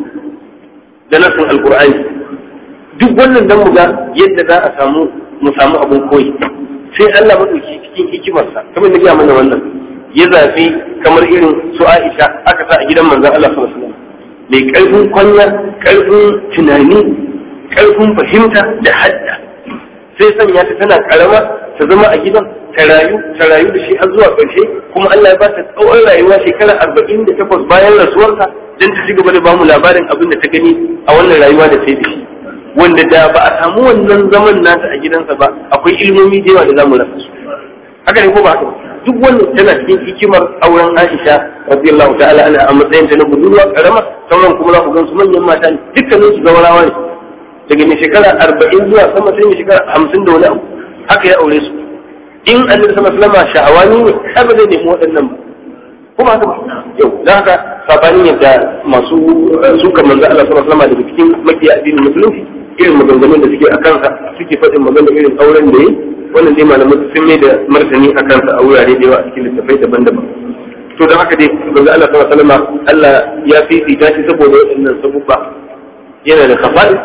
da nasin alqur'ani duk wannan dan mu ga yadda za a samu mu samu abun koyi sai Allah madauki cikin hikimarsa kamar da ya mana wannan ya zafi kamar irin su Aisha aka sa a gidan manzon Allah sallallahu alaihi wasallam mai karfin kwanya karfin tunani karfin fahimta da hadda sai sanya ta tana karama ta zama a gidan ta rayu ta rayu da shi har zuwa ƙarshe kuma Allah ya ba ta tsawon rayuwa shekara arba'in da takwas bayan rasuwarsa don ta ci gaba da bamu labarin abin da ta gani a wannan rayuwa da ta yi da shi wanda da ba a samu wannan zaman nata a gidansa ba akwai ilmomi da yawa da zamu rasa su haka ne ko ba haka duk wannan tana cikin hikimar auren Aisha radiyallahu ta'ala anha a matsayin ta na budurwa karama sauran kuma za ku gan su manyan mata ne dukkanin su zawarawa ne daga mai shekara arba'in zuwa sama sai mai shekara hamsin da wani abu haka ya aure su in annabi sallallahu alaihi wasallam sha'awani ne har ba zai nemi waɗannan ba kuma haka yau da haka sabanin yadda masu suka manzo Allah sallallahu alaihi wasallam daga cikin makiya addinin musulunci irin maganganun da suke a kansa suke faɗin magana irin auren da yi wannan dai malamai sun mai da martani a kansa a wurare da yawa a cikin littattafai daban-daban to don haka dai manzo Allah sallallahu alaihi wasallam Allah ya fifita shi saboda waɗannan sabubba yana da khafa'is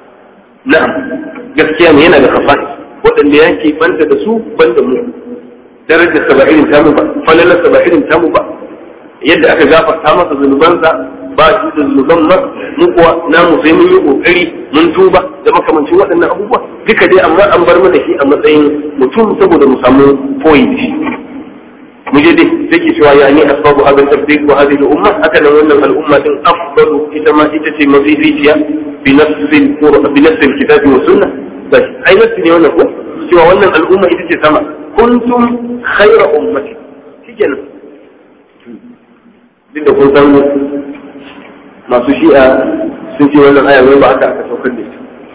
na'am gaskiya ne yana da khafa'is waɗanda yake banta da su banda mu darajar sa ba irin tamu ba falalar sa ba irin tamu ba yadda aka gafarta masa zunubansa ba shi da zunuban ma mu kuwa namu sai mun yi kokari mun tuba da makamancin waɗannan abubuwa duka dai amma an bar mana shi a matsayin mutum saboda mu samu koyi da shi mu je dai take cewa ya ni asbabu hadha tabdiq wa hadhihi al-umma haka nan wannan al'umma din afdalu ita ma ita ce mafificiya bi nafsil qur'an bi nafsil kitabi wa sunnah bas ai nafsi ne wannan ko cewa wannan al'umma ita ce sama kuntum khayra ummati shikenan duk da kun san masu shi'a sun ce wannan aya wai ba haka aka saukar da ita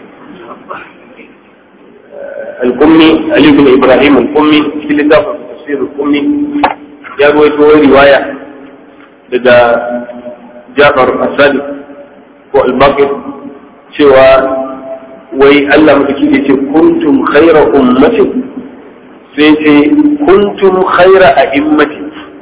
al-ummi Ali ibn Ibrahim al-ummi shi littafin tafsir al-ummi ya rawaito riwaya daga Jafar as-Sadiq ko al-Baqir cewa wai Allah madaki ya ce kuntum khayra ummati sai ce kuntum khayra a'immati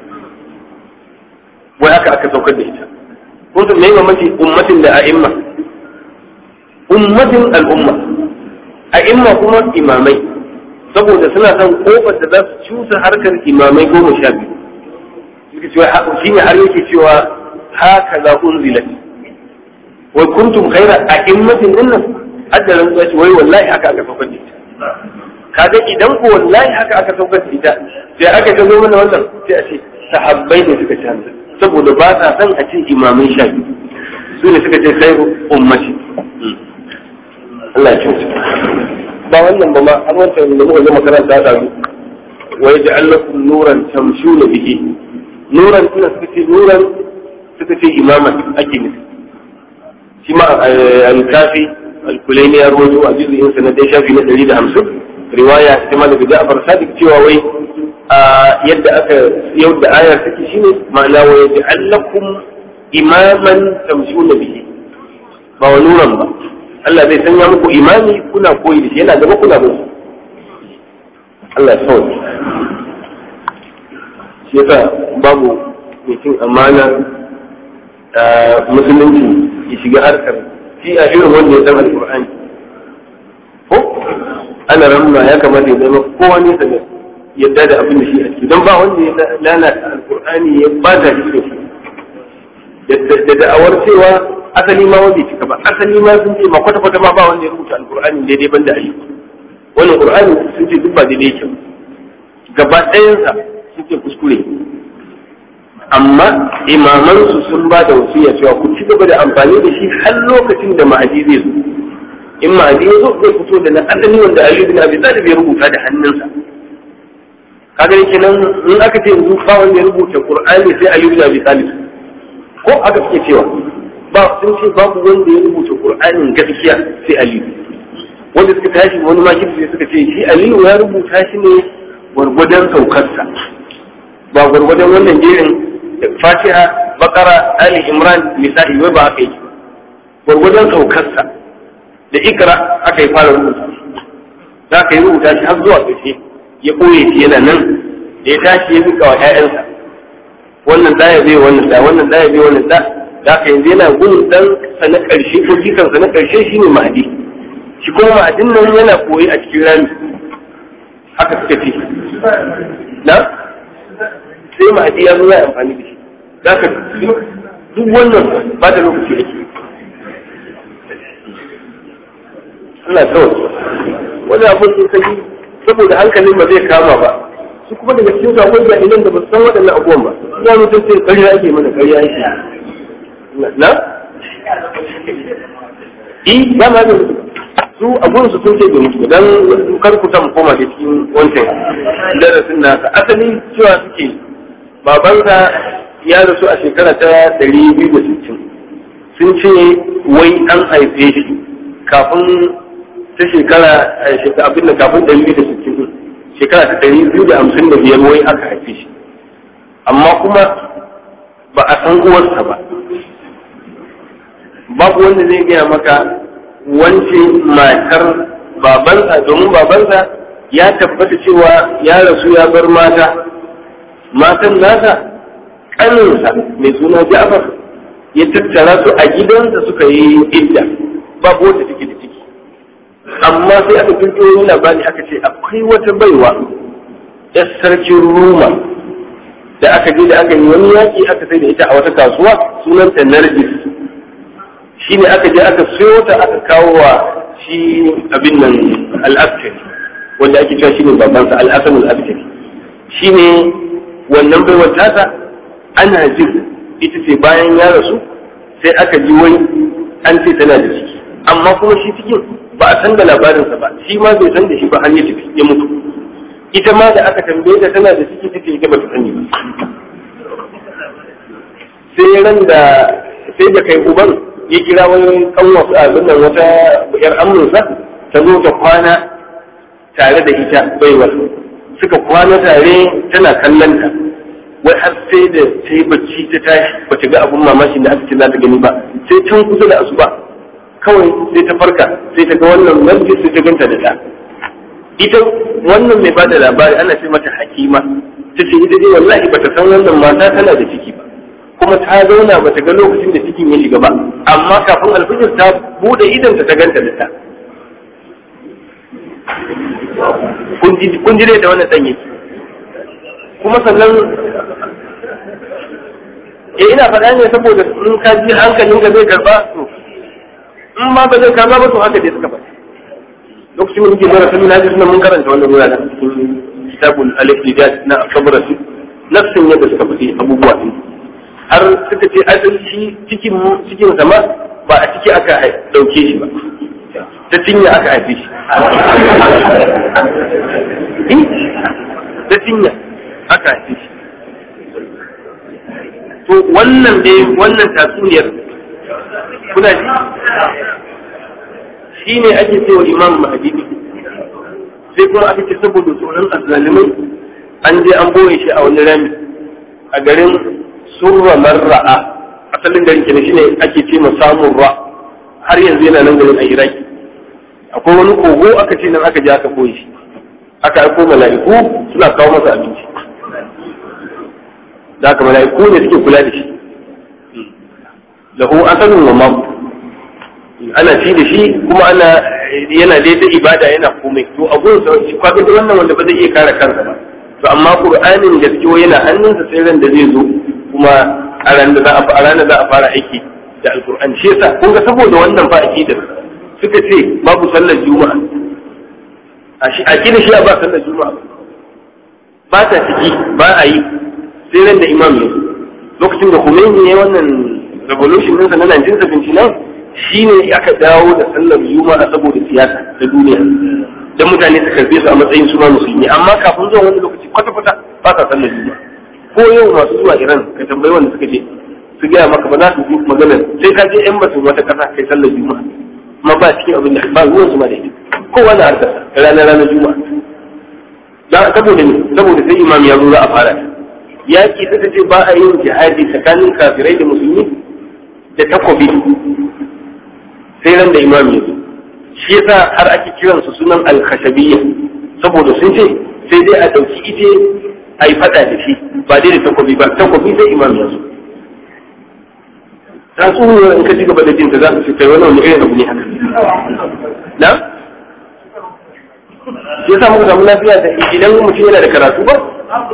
wai haka aka saukar da ita kuntum ne mamaci ummatin da a'imma ummatin al'umma a'imma kuma imamai saboda suna son kofar da za su cusa harkar imamai goma sha biyu suke cewa shi ne har yake cewa haka za unzilat wai kuntum khaira a'immatin dinnan addalan zuwa ce wai wallahi haka aka saukar da ita kaga idan ko wallahi haka aka saukar da ita sai aka ta zo mana wannan sai a ce sahabbai ne suka canza saboda ba sa son a ce imamai sha biyu su ne suka ce khairu ummati Allah ya kyauta ba wannan ba ma an wancan da muka zo makaranta ta zu wa yaj'al lakum nuran tamshuna bihi nuran ina suka ce nuran suka ce imaman ake nufi shi ma al-kafi al-kulaini ya rawaito a juz'in sa na dai shafi na ɗari da hamsin riwaya ita ma daga Ja'far Sadiq cewa wai a yadda aka yau da ayar take shine ma'ana wa yaj'alakum imaman tamshuna bihi ba wa nuran ba Allah zai sanya muku imani kuna koyi da shi yana gaba kuna bin Allah ya sauke shi yasa babu mutum amana musulunci ya shiga harkar shi a irin wanda ya san alƙur'ani ko ana ramma ya kamata ya zama kowa ne da yadda da abin da shi a ciki don ba wanda ya lalata alƙur'ani ya ba ta shi da da da'awar cewa asali ma wanda cika ba asali ma sun ce ma kwata kwata ma ba wanda ya rubuta alƙur'ani daidai banda ayyuka wannan ƙur'ani sun ce duk ba daidai yake gaba ɗayansa sun ce kuskure amma imamansu sun ba da wasiya cewa ku ci gaba da amfani da shi har lokacin da mahadi zai zo in mahadi ya zo zai fito da na asali wanda Ali bin Abi Talib ya rubuta da hannunsa kaga yake nan in aka ce yanzu ba wanda ya rubuta Qur'ani sai Ali bin Abi Talib ko aka ce cewa ba sun ce babu wanda ya rubuta Qur'anin gaskiya sai Ali wanda suka tashi wani makiti sai suka ce shi Ali ya rubuta shi ne gwargwadon saukarsa ba gwargwadon wannan jerin Fatiha, Bakara, Ali Imran, Nisa'i wai ba aka yi gwargwadon saukarsa da Ikra aka yi fara rubuta za ka yi rubuta shi har zuwa ƙarshe ya ɓoye shi yana nan da ya tashi ya buka wa ƴaƴansa wannan da ya bai wannan da wannan da ya bai wannan da za ka yanzu yana gun dan sa na ƙarshe ko jikan sa na ƙarshe shine Mahdi shi kuma Mahdin nan yana koyi a cikin rami haka suka ce na sai Mahdi ya zo ya amfani da shi za ka duk wannan ba da lokaci ake Allah kawai wani abin da kai saboda hankalin ba zai kama ba su kuma daga cikin sakon jahilan da ba su san waɗannan abubuwan ba ya mutum sai ƙarya ake mana ƙarya ake na i ba ma da mutu su abun su sun ce da mutu dan kar ku mu koma da cikin wancan darasin nasa asali cewa suke babansa ya rasu a shekara ta ɗari biyu da sittin sun ce wai an haife shi kafin ta shekara abin da kafin ɗari biyu da sittin shekara ta ɗari biyu da hamsin da biyar wai aka haife shi amma kuma ba a san uwarsa ba babu wanda zai gaya maka wance matar babansa domin babansa ya tabbata cewa ya rasu ya bar mata matan nasa ƙaninsa mai suna Ja'far ya tattara su a gidansa suka yi idda babu wanda take da ciki amma sai aka kirkiro wani labari aka ce akwai wata baiwa yar sarkin Roma da aka je da aka yi wani yaƙi aka sai da ita a wata kasuwa sunanta Nargis shine aka je aka siyo ta aka kawo wa shi abin nan al-Askari wanda ake cewa shine babansa al-Hasan al-Askari shine wannan baiwar tasa ana jin ita ce bayan ya rasu sai aka ji wai an ce tana da ciki amma kuma shi cikin ba a san da labarinsa ba shi ma bai san da shi ba har ya tafi ya mutu ita ma da aka tambaye ta tana da ciki take ita ba ta sani ba sai ran da sai da kai uban ya kira wani kanwa abin nan wata yar amursa ta zo ta kwana tare da ita baiwar suka kwana tare tana kallon ta wai har sai da sai bacci ta tashi ba ta ga abun mamakin da aka ce za ta gani ba sai can kusa da asuba kawai sai ta farka sai ta ga wannan masjid sai ta ganta da ta ita wannan mai bada labari ana ce mata Hakima ta ce ita dai wallahi bata san wannan mata tana da ciki ba kuma ta zauna bata ga lokacin da cikin ya shiga ba amma kafin alfijir ta bude idan ta ganta da ta kun ji da wannan dan yake kuma sannan eh ina faɗa ne saboda in ka ji hankalin ka zai karba to in ma ba zai karba ba to haka dai suka faɗa lokacin da muke mara sami na ji sunan mun karanta wannan ruwa da cikin kitabul al-ihtijaj na Tabarasi nafsin yadda suka faɗi abubuwa din har suka ce asali cikin cikin sama ba a ciki aka dauke shi ba ta cinya aka haife shi ta cinya aka haife shi to wannan dai wannan tatsuniyar kuna ji shi ne ake cewa imam mahdi sai kuma aka ce saboda tsoron azzalimai an je an boye shi a wani rami a garin surra marra'a, asalin garin kenan shine ake ce ma samun ra, har yanzu yana nan garin a Iraki. Akwai wani kogo aka ce nan aka je aka boye shi, aka aiko mala'iku suna kawo masa abinci, da aka mala'iku ne suke kula da shi. Lahu asalin wa mamu, ana ci da shi kuma ana yana daidai ibada yana komai. To a gurin sa kwaga da wannan wanda ba zai iya kare kansa ba. To amma Qur'anin gaskiya yana hannunsa sai ran da zai zo kuma a ran da za a a ran da za a fara aiki da Al-Qur'an. Shi yasa kun ga saboda wannan ba aqidar suka ce babu sallar juma'a. A shi aqidar shi ba sallar juma'a. Ba ta ciki ba a yi sai ran da imam ne. Lokacin da Khomeini ne wannan revolution ɗinsa na nineteen seventy-nine shi ne aka dawo da sallar juma'a saboda siyasa ta duniya dan mutane su karbe su a matsayin su ma musulmi, amma kafin zuwa wani lokaci kwata-kwata ba sa sallar juma'a. Ko yau masu zuwa Iran ka tambayi wanda suka je su gaya maka ba za su ji maganar sai ka je yan batun wata kasa kai sallar juma'a, amma ba cikin abin da ba ruwan su ma da ita kowa na harkar ranar ranar juma'a. Da saboda ne saboda sai imam ya zo za a fara yaki suka ce ba a yin jihadi tsakanin kafirai da musulmi da takobi sai ran da imam ya zo. Shi yasa har ake kiran su sunan al-khashabiyya saboda sun ce sai dai a dauki ite a yi fada da shi ba dai da takobi ba, takobi sai imam ya zo. Ta tsoro in ka ci gaba da jin ta za su kai wani wani irin abu ne haka na shi yasa muka samu lafiya da idan mutum yana da karatu ba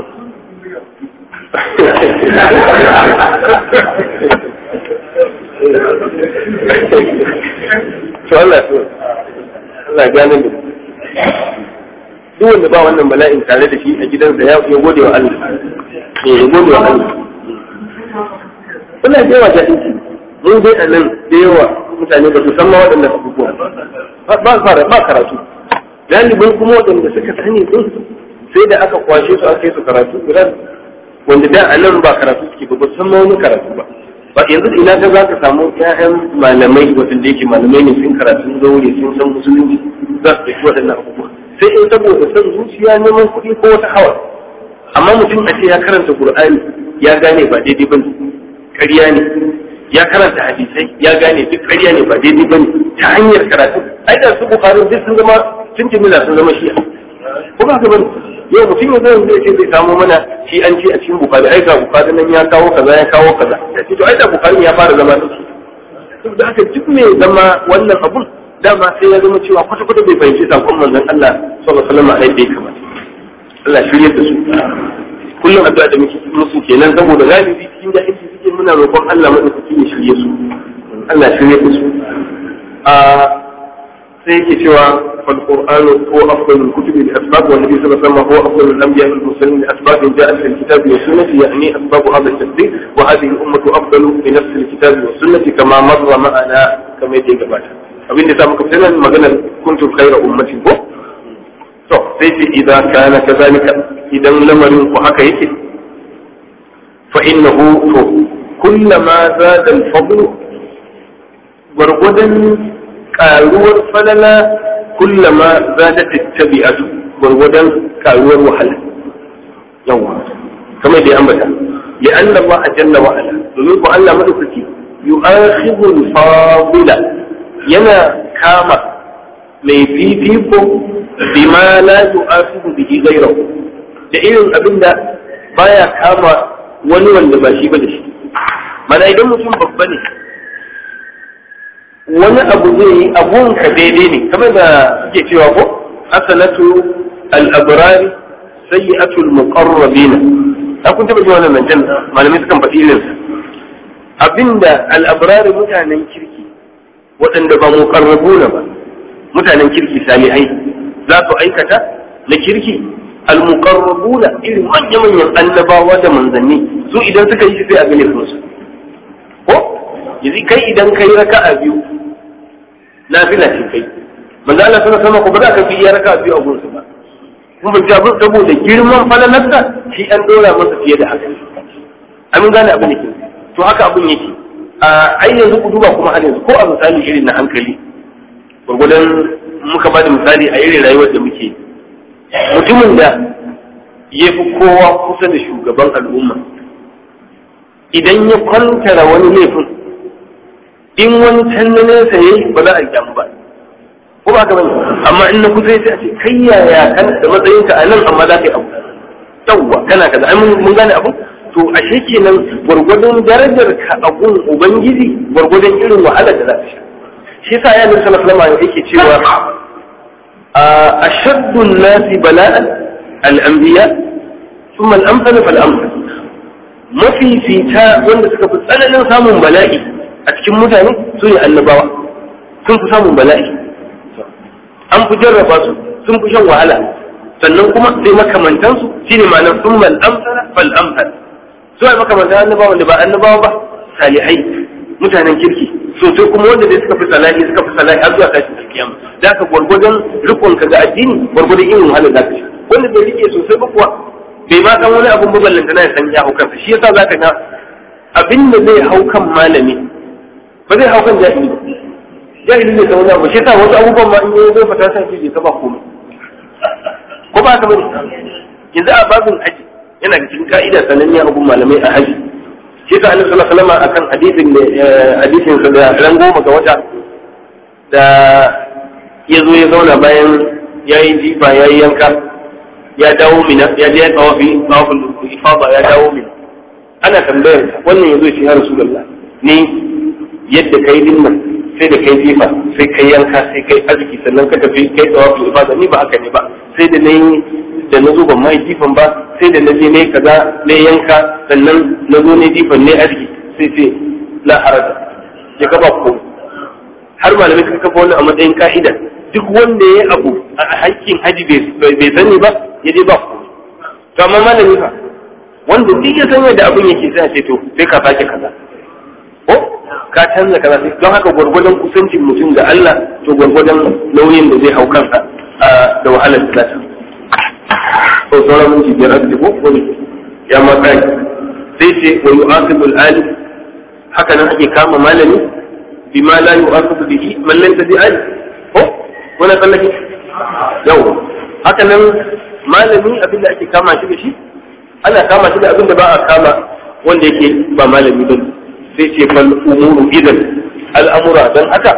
to Allah to Allah gane mu duk wanda ba wannan bala'in tare da shi a gidansa ya gode wa Allah ya gode wa Allah. Wannan da yawa ta dinki mun dai a nan da yawa mutane ba su san ma waɗannan abubuwa ba fara ba karatu galibin kuma waɗanda suka sani din sai da aka kwashe su aka yi su karatu gudan wanda da a nan ba karatu suke ba san ma wani karatu ba. Ba yanzu ina ga za ka samu ƴaƴan malamai waɗanda yake malamai ne sun karatu zaure sun san musulunci za su tafi waɗannan abubuwa sai in saboda son zuciya neman kuɗi ko wata hawa. Amma mutum a ce ya karanta Qur'ani ya gane ba daidai ba ne ƙarya ne, ya karanta hadisai ya gane duk ƙarya ne ba daidai ba ne ta hanyar karatu. Ai da su Bukhari duk sun zama sun jimila sun zama shi'a ko ba ka bane. Yau mutum ya zai zai ce zai samu mana shi an ce a cikin Bukhari ai ga Bukhari nan ya kawo kaza ya kawo kaza ya ce to ai da Bukhari ya fara zama su saboda haka duk mai zama wannan abun dama sai ya zama cewa kwata kwata bai fahimci sakon manzon Allah sallallahu alaihi wasallam a yadda ya kamata. Allah shirye da su kullum addu'a da muke musu kenan saboda galibi cikin da ake suke muna roƙon Allah madaukaki ya shirye su Allah shirye da su. A sai yake cewa فالقرآن هو أفضل الكتب لأسباب والنبي صلى الله عليه وسلم هو أفضل الأنبياء المرسلين لأسباب جاءت في الكتاب والسنة يعني أسباب هذا التفسير وهذه الأمة أفضل بنفس الكتاب والسنة كما مر معنا كما يجي قبلها. أبين نساء مكتبنا مجانا كنتم خير أمة بو تو سيتي إذا كان كذلك إذا لم ينقح كيك فإنه كلما زاد الفضل ورغدا قالوا فلنا كلما زادت التبعة ورغدا قالوا وحلا يوم كما يدي أمتا لأن الله جل وعلا يقول أن ملكتي يؤاخذ الفاضل ينا كاما ميفيفيكم بما لا يؤاخذ به غيره لإن أبدا بايا كاما wani wanda ba shi ba da shi mana idan mutum babba ne wani abu zai yi abun ka daidai ne kamar da suke cewa ko hasanatu al-abrari sayyi'atu al-muqarrabina ta kun taba ji wannan manjan malamai sukan faɗi irin abinda al-abrari mutanen kirki waɗanda ba muqarrabuna ba mutanen kirki salihai za su aikata na kirki al-muqarrabuna irin manya-manyan annabawa da manzanni su idan suka yi sai a gane su ko yanzu kai idan kai raka'a biyu nafila ce kai manzo Allah sallallahu alaihi wasallam ko ba za ka fi raka'a biyu a gurin ba kuma ba jabir saboda girman falalarsa shi an dora masa fiye da haka amin gane abin yake to haka abin yake a ai yanzu ku duba kuma har yanzu ko a misali irin na hankali gurgudan muka ba da misali a irin rayuwar da muke mutumin da ya fi kowa kusa da shugaban al'umma idan ya kwantara wani laifin in wani can na nesa ya yi ba za a kyamu ba ko ba ka bane amma in na kusa ya ce kai yaya kan da matsayinka a nan amma za ka yi abu yawwa kana kaza ai mun gane abu to ashe kenan gwargwadon darajar ka a gun ubangiji gwargwadon irin wahalar da za ka sha shi yasa ya nabi sallallahu alaihi wasallam yake cewa ashaddu an-nasi bala'an al-anbiya thumma al-amthal fal-amthal mafi fita wanda suka fi tsananin samun bala'i a cikin mutane su ne annabawa sun fi samun bala'i an fi jarraba su sun fi shan wahala sannan kuma sai makamantansu shine ma'anar thumma al-amthal fal-amthal su ai makamantan annabawa wanda ba annabawa ba salihai mutanen kirki sosai kuma wanda dai suka fi salahi suka fi salahi har zuwa tashin alkiyama da ka gwargwadon rikon ka ga addini gwargwadon irin wahalar da ka sha wanda bai rike sosai ba kuwa bai ma san wani abun buballin da na san ya hau kansa shi yasa zaka ga abin da zai hau kan malami ba zai hau kan jahili jahili ne san wani abu shi yasa wasu abubuwan ma in yi zai fata san shi ka ba komai ko ba ka bane yanzu a babin haji yana da cikin ka'ida sananniya abun malamai a haji shi ka annabi sallallahu alaihi wasallam akan hadisin hadisin sa da ran goma ga wata da ya zo ya zauna bayan yayi jifa yayi yanka ya dawo mina ya je ya tawafi tawaful ifada ya dawo mina ana tambayar wannan yazo shi ya rasulullah ni yadda kai din nan sai da kai jifa sai kai yanka sai kai azki sannan ka tafi kai tawaful ifada ni ba haka ne ba sai da nayi da na zo ban mai jifan ba sai da na je ne kaza ne yanka sannan na zo ne jifan ne arziki sai sai la harada ya gaba ko har malamai suka kafa wannan a matsayin ka'ida duk wanda ya abu a hakkin haji bai sani ba ya je ba ko to amma malami fa wanda duk ya san yadda abin yake sai a ce to sai ka sake kaza ko ka canza kaza sai don haka gwargwadon kusancin mutum ga Allah to gwargwadon nauyin da zai hau kansa da wahalar da za ko sauran minti biyar aka ko ko ya ma kai sai ce wa yu'aqibu al-alim haka nan ake kama malami bima la yu'aqibu bihi man lam tadi al ko wala sallaki yau haka nan malami abinda ake kama shi da shi ana kama shi da abinda ba a kama wanda yake ba malami ba sai ce fal umuru idan al-amura dan haka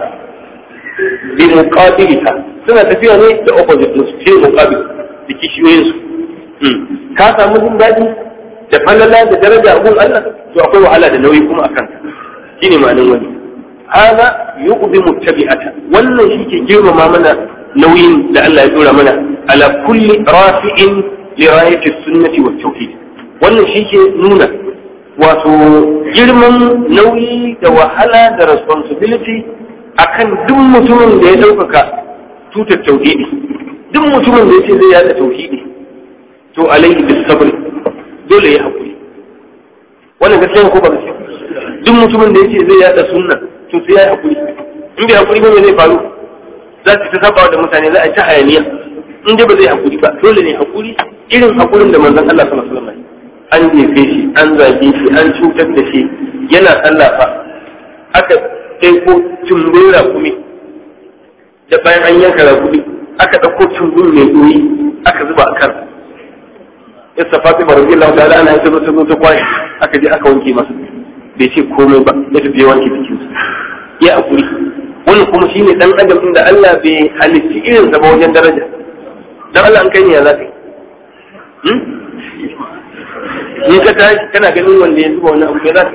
bi muqabiliha suna tafiya ne da opposite su ce muqabil da kishiyoyinsu ka samu jin daɗi da falala da daraja a gun Allah to akwai wahala da nauyi kuma akan shi ne ma'anin wani hada yuqdi muttabi'ata wannan shi ke girmama mana nauyin da Allah ya dora mana ala kulli rafi'in li rayati sunnati wat tauhid wannan shi ke nuna wato girman nauyi da wahala da responsibility akan duk mutumin da ya ɗaukaka tutar tauhidi duk mutumin da yace zai yada tauhidi to alaihi bis sabr dole ya hakuri wannan gaskiya ko ba gaskiya duk mutumin da yace zai yada sunna to sai ya hakuri in bai hakuri ba me zai faru za ta saba da mutane za a ta hayaniya in dai ba zai hakuri ba dole ne hakuri irin hakurin da manzon Allah sallallahu alaihi wasallam an jefe shi an zage shi an cutar da shi yana sallah fa aka kai ko tumbura kuma da bayan an yanka rakumi aka ɗauko tumbun mai ɗoyi aka zuba a kan yasa Fatima radiyallahu ta'ala ana ta zo ta kwashi aka je aka wanke masa bai ce komai ba ya tafi ya wanke jikin sa ya hakuri wannan kuma shine dan adam inda Allah bai halitti irin sa ba wajen daraja dan Allah an kai ne ya zaka hmm ni ka tashi kana ganin wanda ya zuba wannan abu ya zaka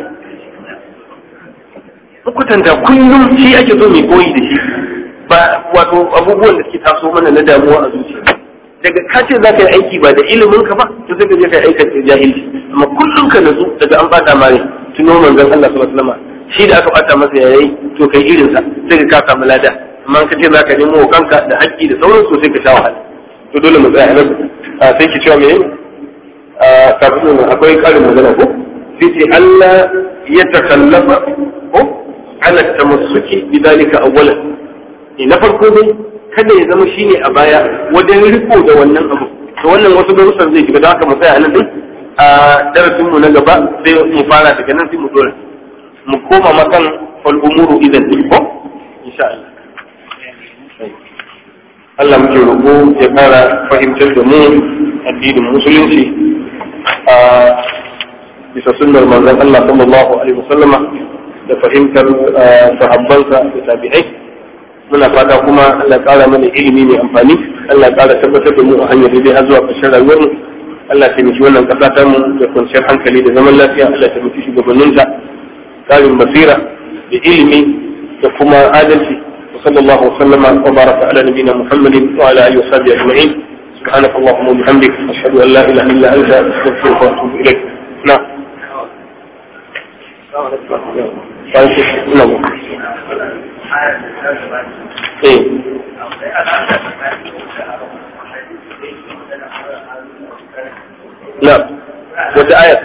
kutanta kullum shi ake so mai koyi da shi ba wato abubuwan da suke taso mana na damuwa a zuciya daga ka ce za ka yi aiki ba da ilimin ka ba to sai ka je ka yi aikata jahilci amma kullum ka nazu daga an bata mare tuno manzon Allah sallallahu alaihi wasallam shi da aka bata masa yayi to kai irin sa sai ka samu lada amma ka ce za ka nemo kanka da haƙƙi da sauran su sai ka sha wahala to dole mu tsaya nan sai ki cewa me a kafin akwai ƙarin magana ko sai ce Allah ya takallafa ko ala tamassuki bidalika awwalan na farko dai kada ya zama shine a baya wajen riko da wannan abu to wannan wasu darussan zai shiga da haka mu tsaya nan din a darasin mu na gaba sai mu fara daga nan sai mu dora mu koma makan fal umuru idan ko insha Allah Allah muke roƙo ya fara fahimtar da mu addinin musulunci a bisa sunnar manzon Allah sallallahu alaihi wasallama da fahimtar sahabbansa da tabi'ai. Muna fata kuma Allah ƙara mana ilimi mai amfani, Allah ƙara tabbatar da mu a hanyar daidai har zuwa ƙarshen rayuwar mu. Allah ta miki wannan ƙasa ta mu da kwanciyar hankali da zaman lafiya. Allah ta miki shugabanninta ƙarin basira da ilimi da kuma adalci. wa sallallahu wa sallama wa baraka ala nabiyina Muhammadin wa ala alihi wa sahbihi ajma'in. سبحانك اللهم وبحمدك أشهد أن لا إله إلا أنت أستغفرك وأتوب إليك. نعم. نعم. إيه. نعم. وتآية.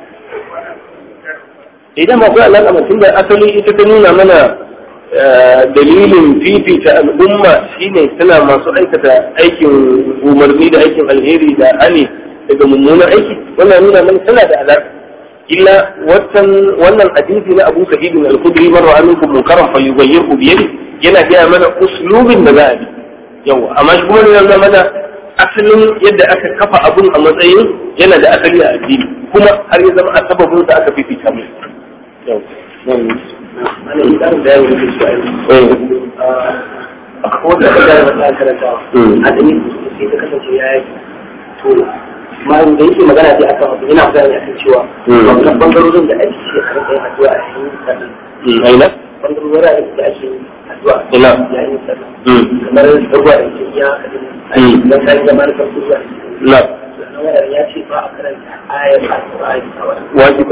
إذا ما قال لنا من ثم أصلي إتكلمون منا dalilin fifita al'umma shine tana masu aikata aikin umarni da aikin alheri da ani daga mummunan aiki, wannan nuna mana tana da alaƙa. illa wannan hadisi na Abu Sa'id al-Khudri man ra'a minkum munkaran falyughayyirhu bi yadihi yana gaya mana uslubin da za a bi yawa, amma shi kuma yana mana asalin yadda aka kafa abun a matsayin yana da asali a addini kuma har ya zama a sababin da aka fifita mu yawa. Ana yi tsarin da yawon da shi a yi. A kowace da gaya wata karanta a da yin sai ta kasance ya yi to ma'ayin da yake magana sai aka wasu yana magana a kan cewa wannan bangarorin da ake ce a rika yin addu'a a cikin sallah. Aina? Bangarorin da ake yin addu'a yayin sallah. Kamar ruwa da ke iya kadin don kayan zama na farko zuwa. Na. Sannan wayar ya ce ba a karanta ayar al-Qur'ani a wani. Wajibi.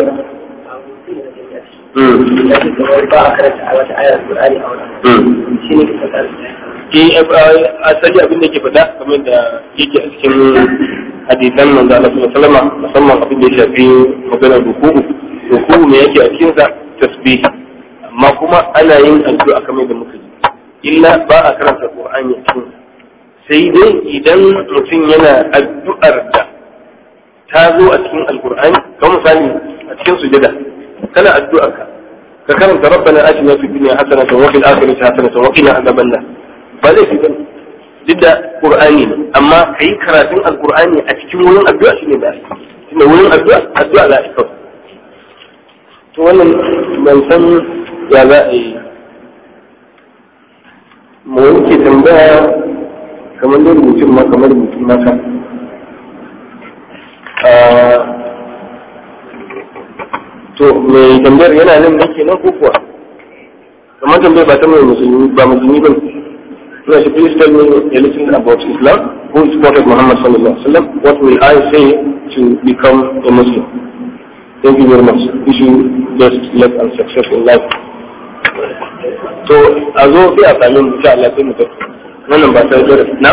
Lakin kamar ba a karanta a wata ayar Qur'ani a wannan shi ne kusa da shi asali abin da ke faɗa kamar da yake a cikin hadisan manzo Allah sallallahu alaihi wasallam musamman abin da ya shafi maganar ruku'u ruku'u me yake a cikin sa tasbih, amma kuma ana yin addu'a kamar da muka ji, illa ba a karanta Qur'ani a cikin sai dai idan mutum yana addu'ar da ta zo a cikin Al-Qur'ani, kamar misali a cikin sujada kana addu'a ka ka karanta rabbana atina fid dunya hasanatan wa fil akhirati hasanatan wa qina adhaban nar ba zai fi bane duk da Qur'ani ne, amma kai karatun Al-Qur'ani a cikin wurin addu'a shine da shine wurin addu'a addu'a la ika to wannan ban san ya za a yi mu yake tambaya kamar da rubutun ma kamar rubutun maka to mai tambayar yana nan da ke nan ko kuwa kamar tambayar ba ta mai musulmi ba musulmi ba ne shi please tell me a little about Islam, who is Prophet Muhammad sallallahu alaihi wasallam, what will I say to become a Muslim? Thank you very much. Wish you best luck and success in life. So a zo sai a sami insha Allah sai mu tafi wannan ba ta da na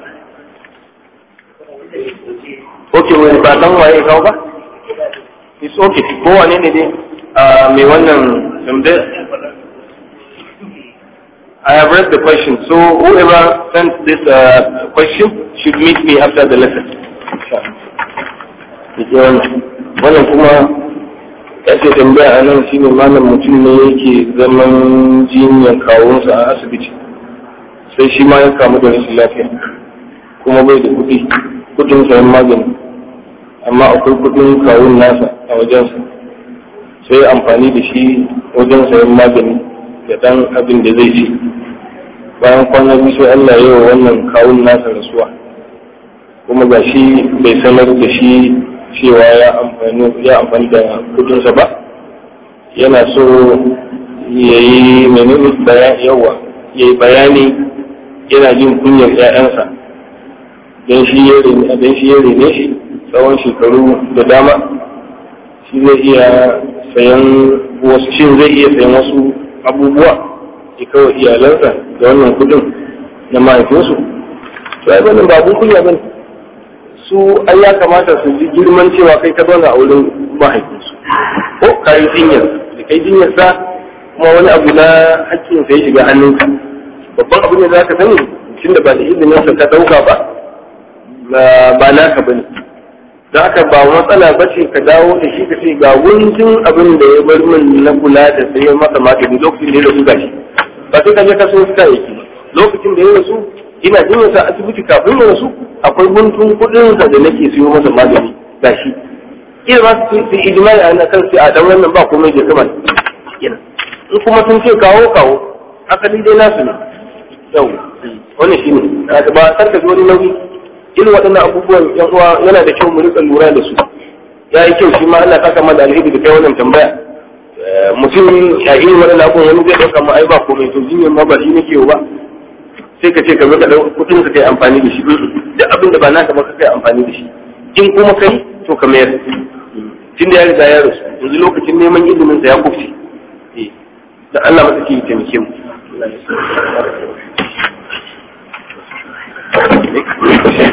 okay wani ba dan waye kawo ba. It's okay. Ko wane ne dai mai wannan tambayar? I have read the question, so whoever sent this uh, question should meet me after the lesson. Wannan kuma ya ce tambaya a nan shi ne malam mutum ne yake zaman jinyar kawunsa a asibiti, sai shi ma ya kamu da rashin lafiya kuma bai da kuɗi kuɗin sayan magani, amma akwai kuɗin kawun nasa a wajensa, sai amfani da shi wajen sayan magani da ɗan abin da zai ci. Bayan kwana biyu sai Allah ya yi wa wannan kawun nasa rasuwa, kuma ga shi bai sanar da shi cewa ya amfani da kudinsa ba, yana so ya yi menene yawa ya yi bayani, yana jin kunyar 'ya'yansa don shi ya rene shi tsawon shekaru da dama, shi zai iya sayan wasu shin zai iya sayan wasu abubuwa ya kawai iyalansa da wannan kudin na mahaifinsu. To ai wannan ba abun kunya bane, su ai ya kamata su ji girman cewa kai ka zauna a wurin mahaifinsu ko ka yi jinyar da kai jinyar sa kuma wani abu na hakkin sa ya shiga hannunka, babban abu ne za ka sani tunda ba da izinin sa ka dauka ba ba naka bane, don haka ba matsala ba ce ka dawo da shi ka ce ga guntun abin da ya bar min na kula da sai masa magani lokacin da ya rasu gashi ba sai ka je ka so kayayyaki lokacin da ya rasu ina jinyar sa asibiti kafin ya rasu akwai guntun kuɗinsa da nake siyo masa magani gashi kila ma su yi ijimai a kan sai a dan wannan ba komai da sama in kuma sun ce kawo kawo asali dai nasu ne yau wannan shine ba sarka wani nauyi irin waɗannan abubuwan yan uwa yana da kyau mu rika lura da su ya yi kyau shi ma Allah saka mana alheri da kai wannan tambaya mutum ya yi waɗannan abubuwan wani zai ɗauka ma ai ba komai to jinyar ma ba shi nake ba sai ka ce ka zo ka ɗau kuɗin ka kai amfani da shi duk abin da ba naka ba ka kai amfani da shi in kuma kai to ka mayar tun da ya riga ya rasu yanzu lokacin neman ilimin sa ya kufce da Allah masa ke taimake mu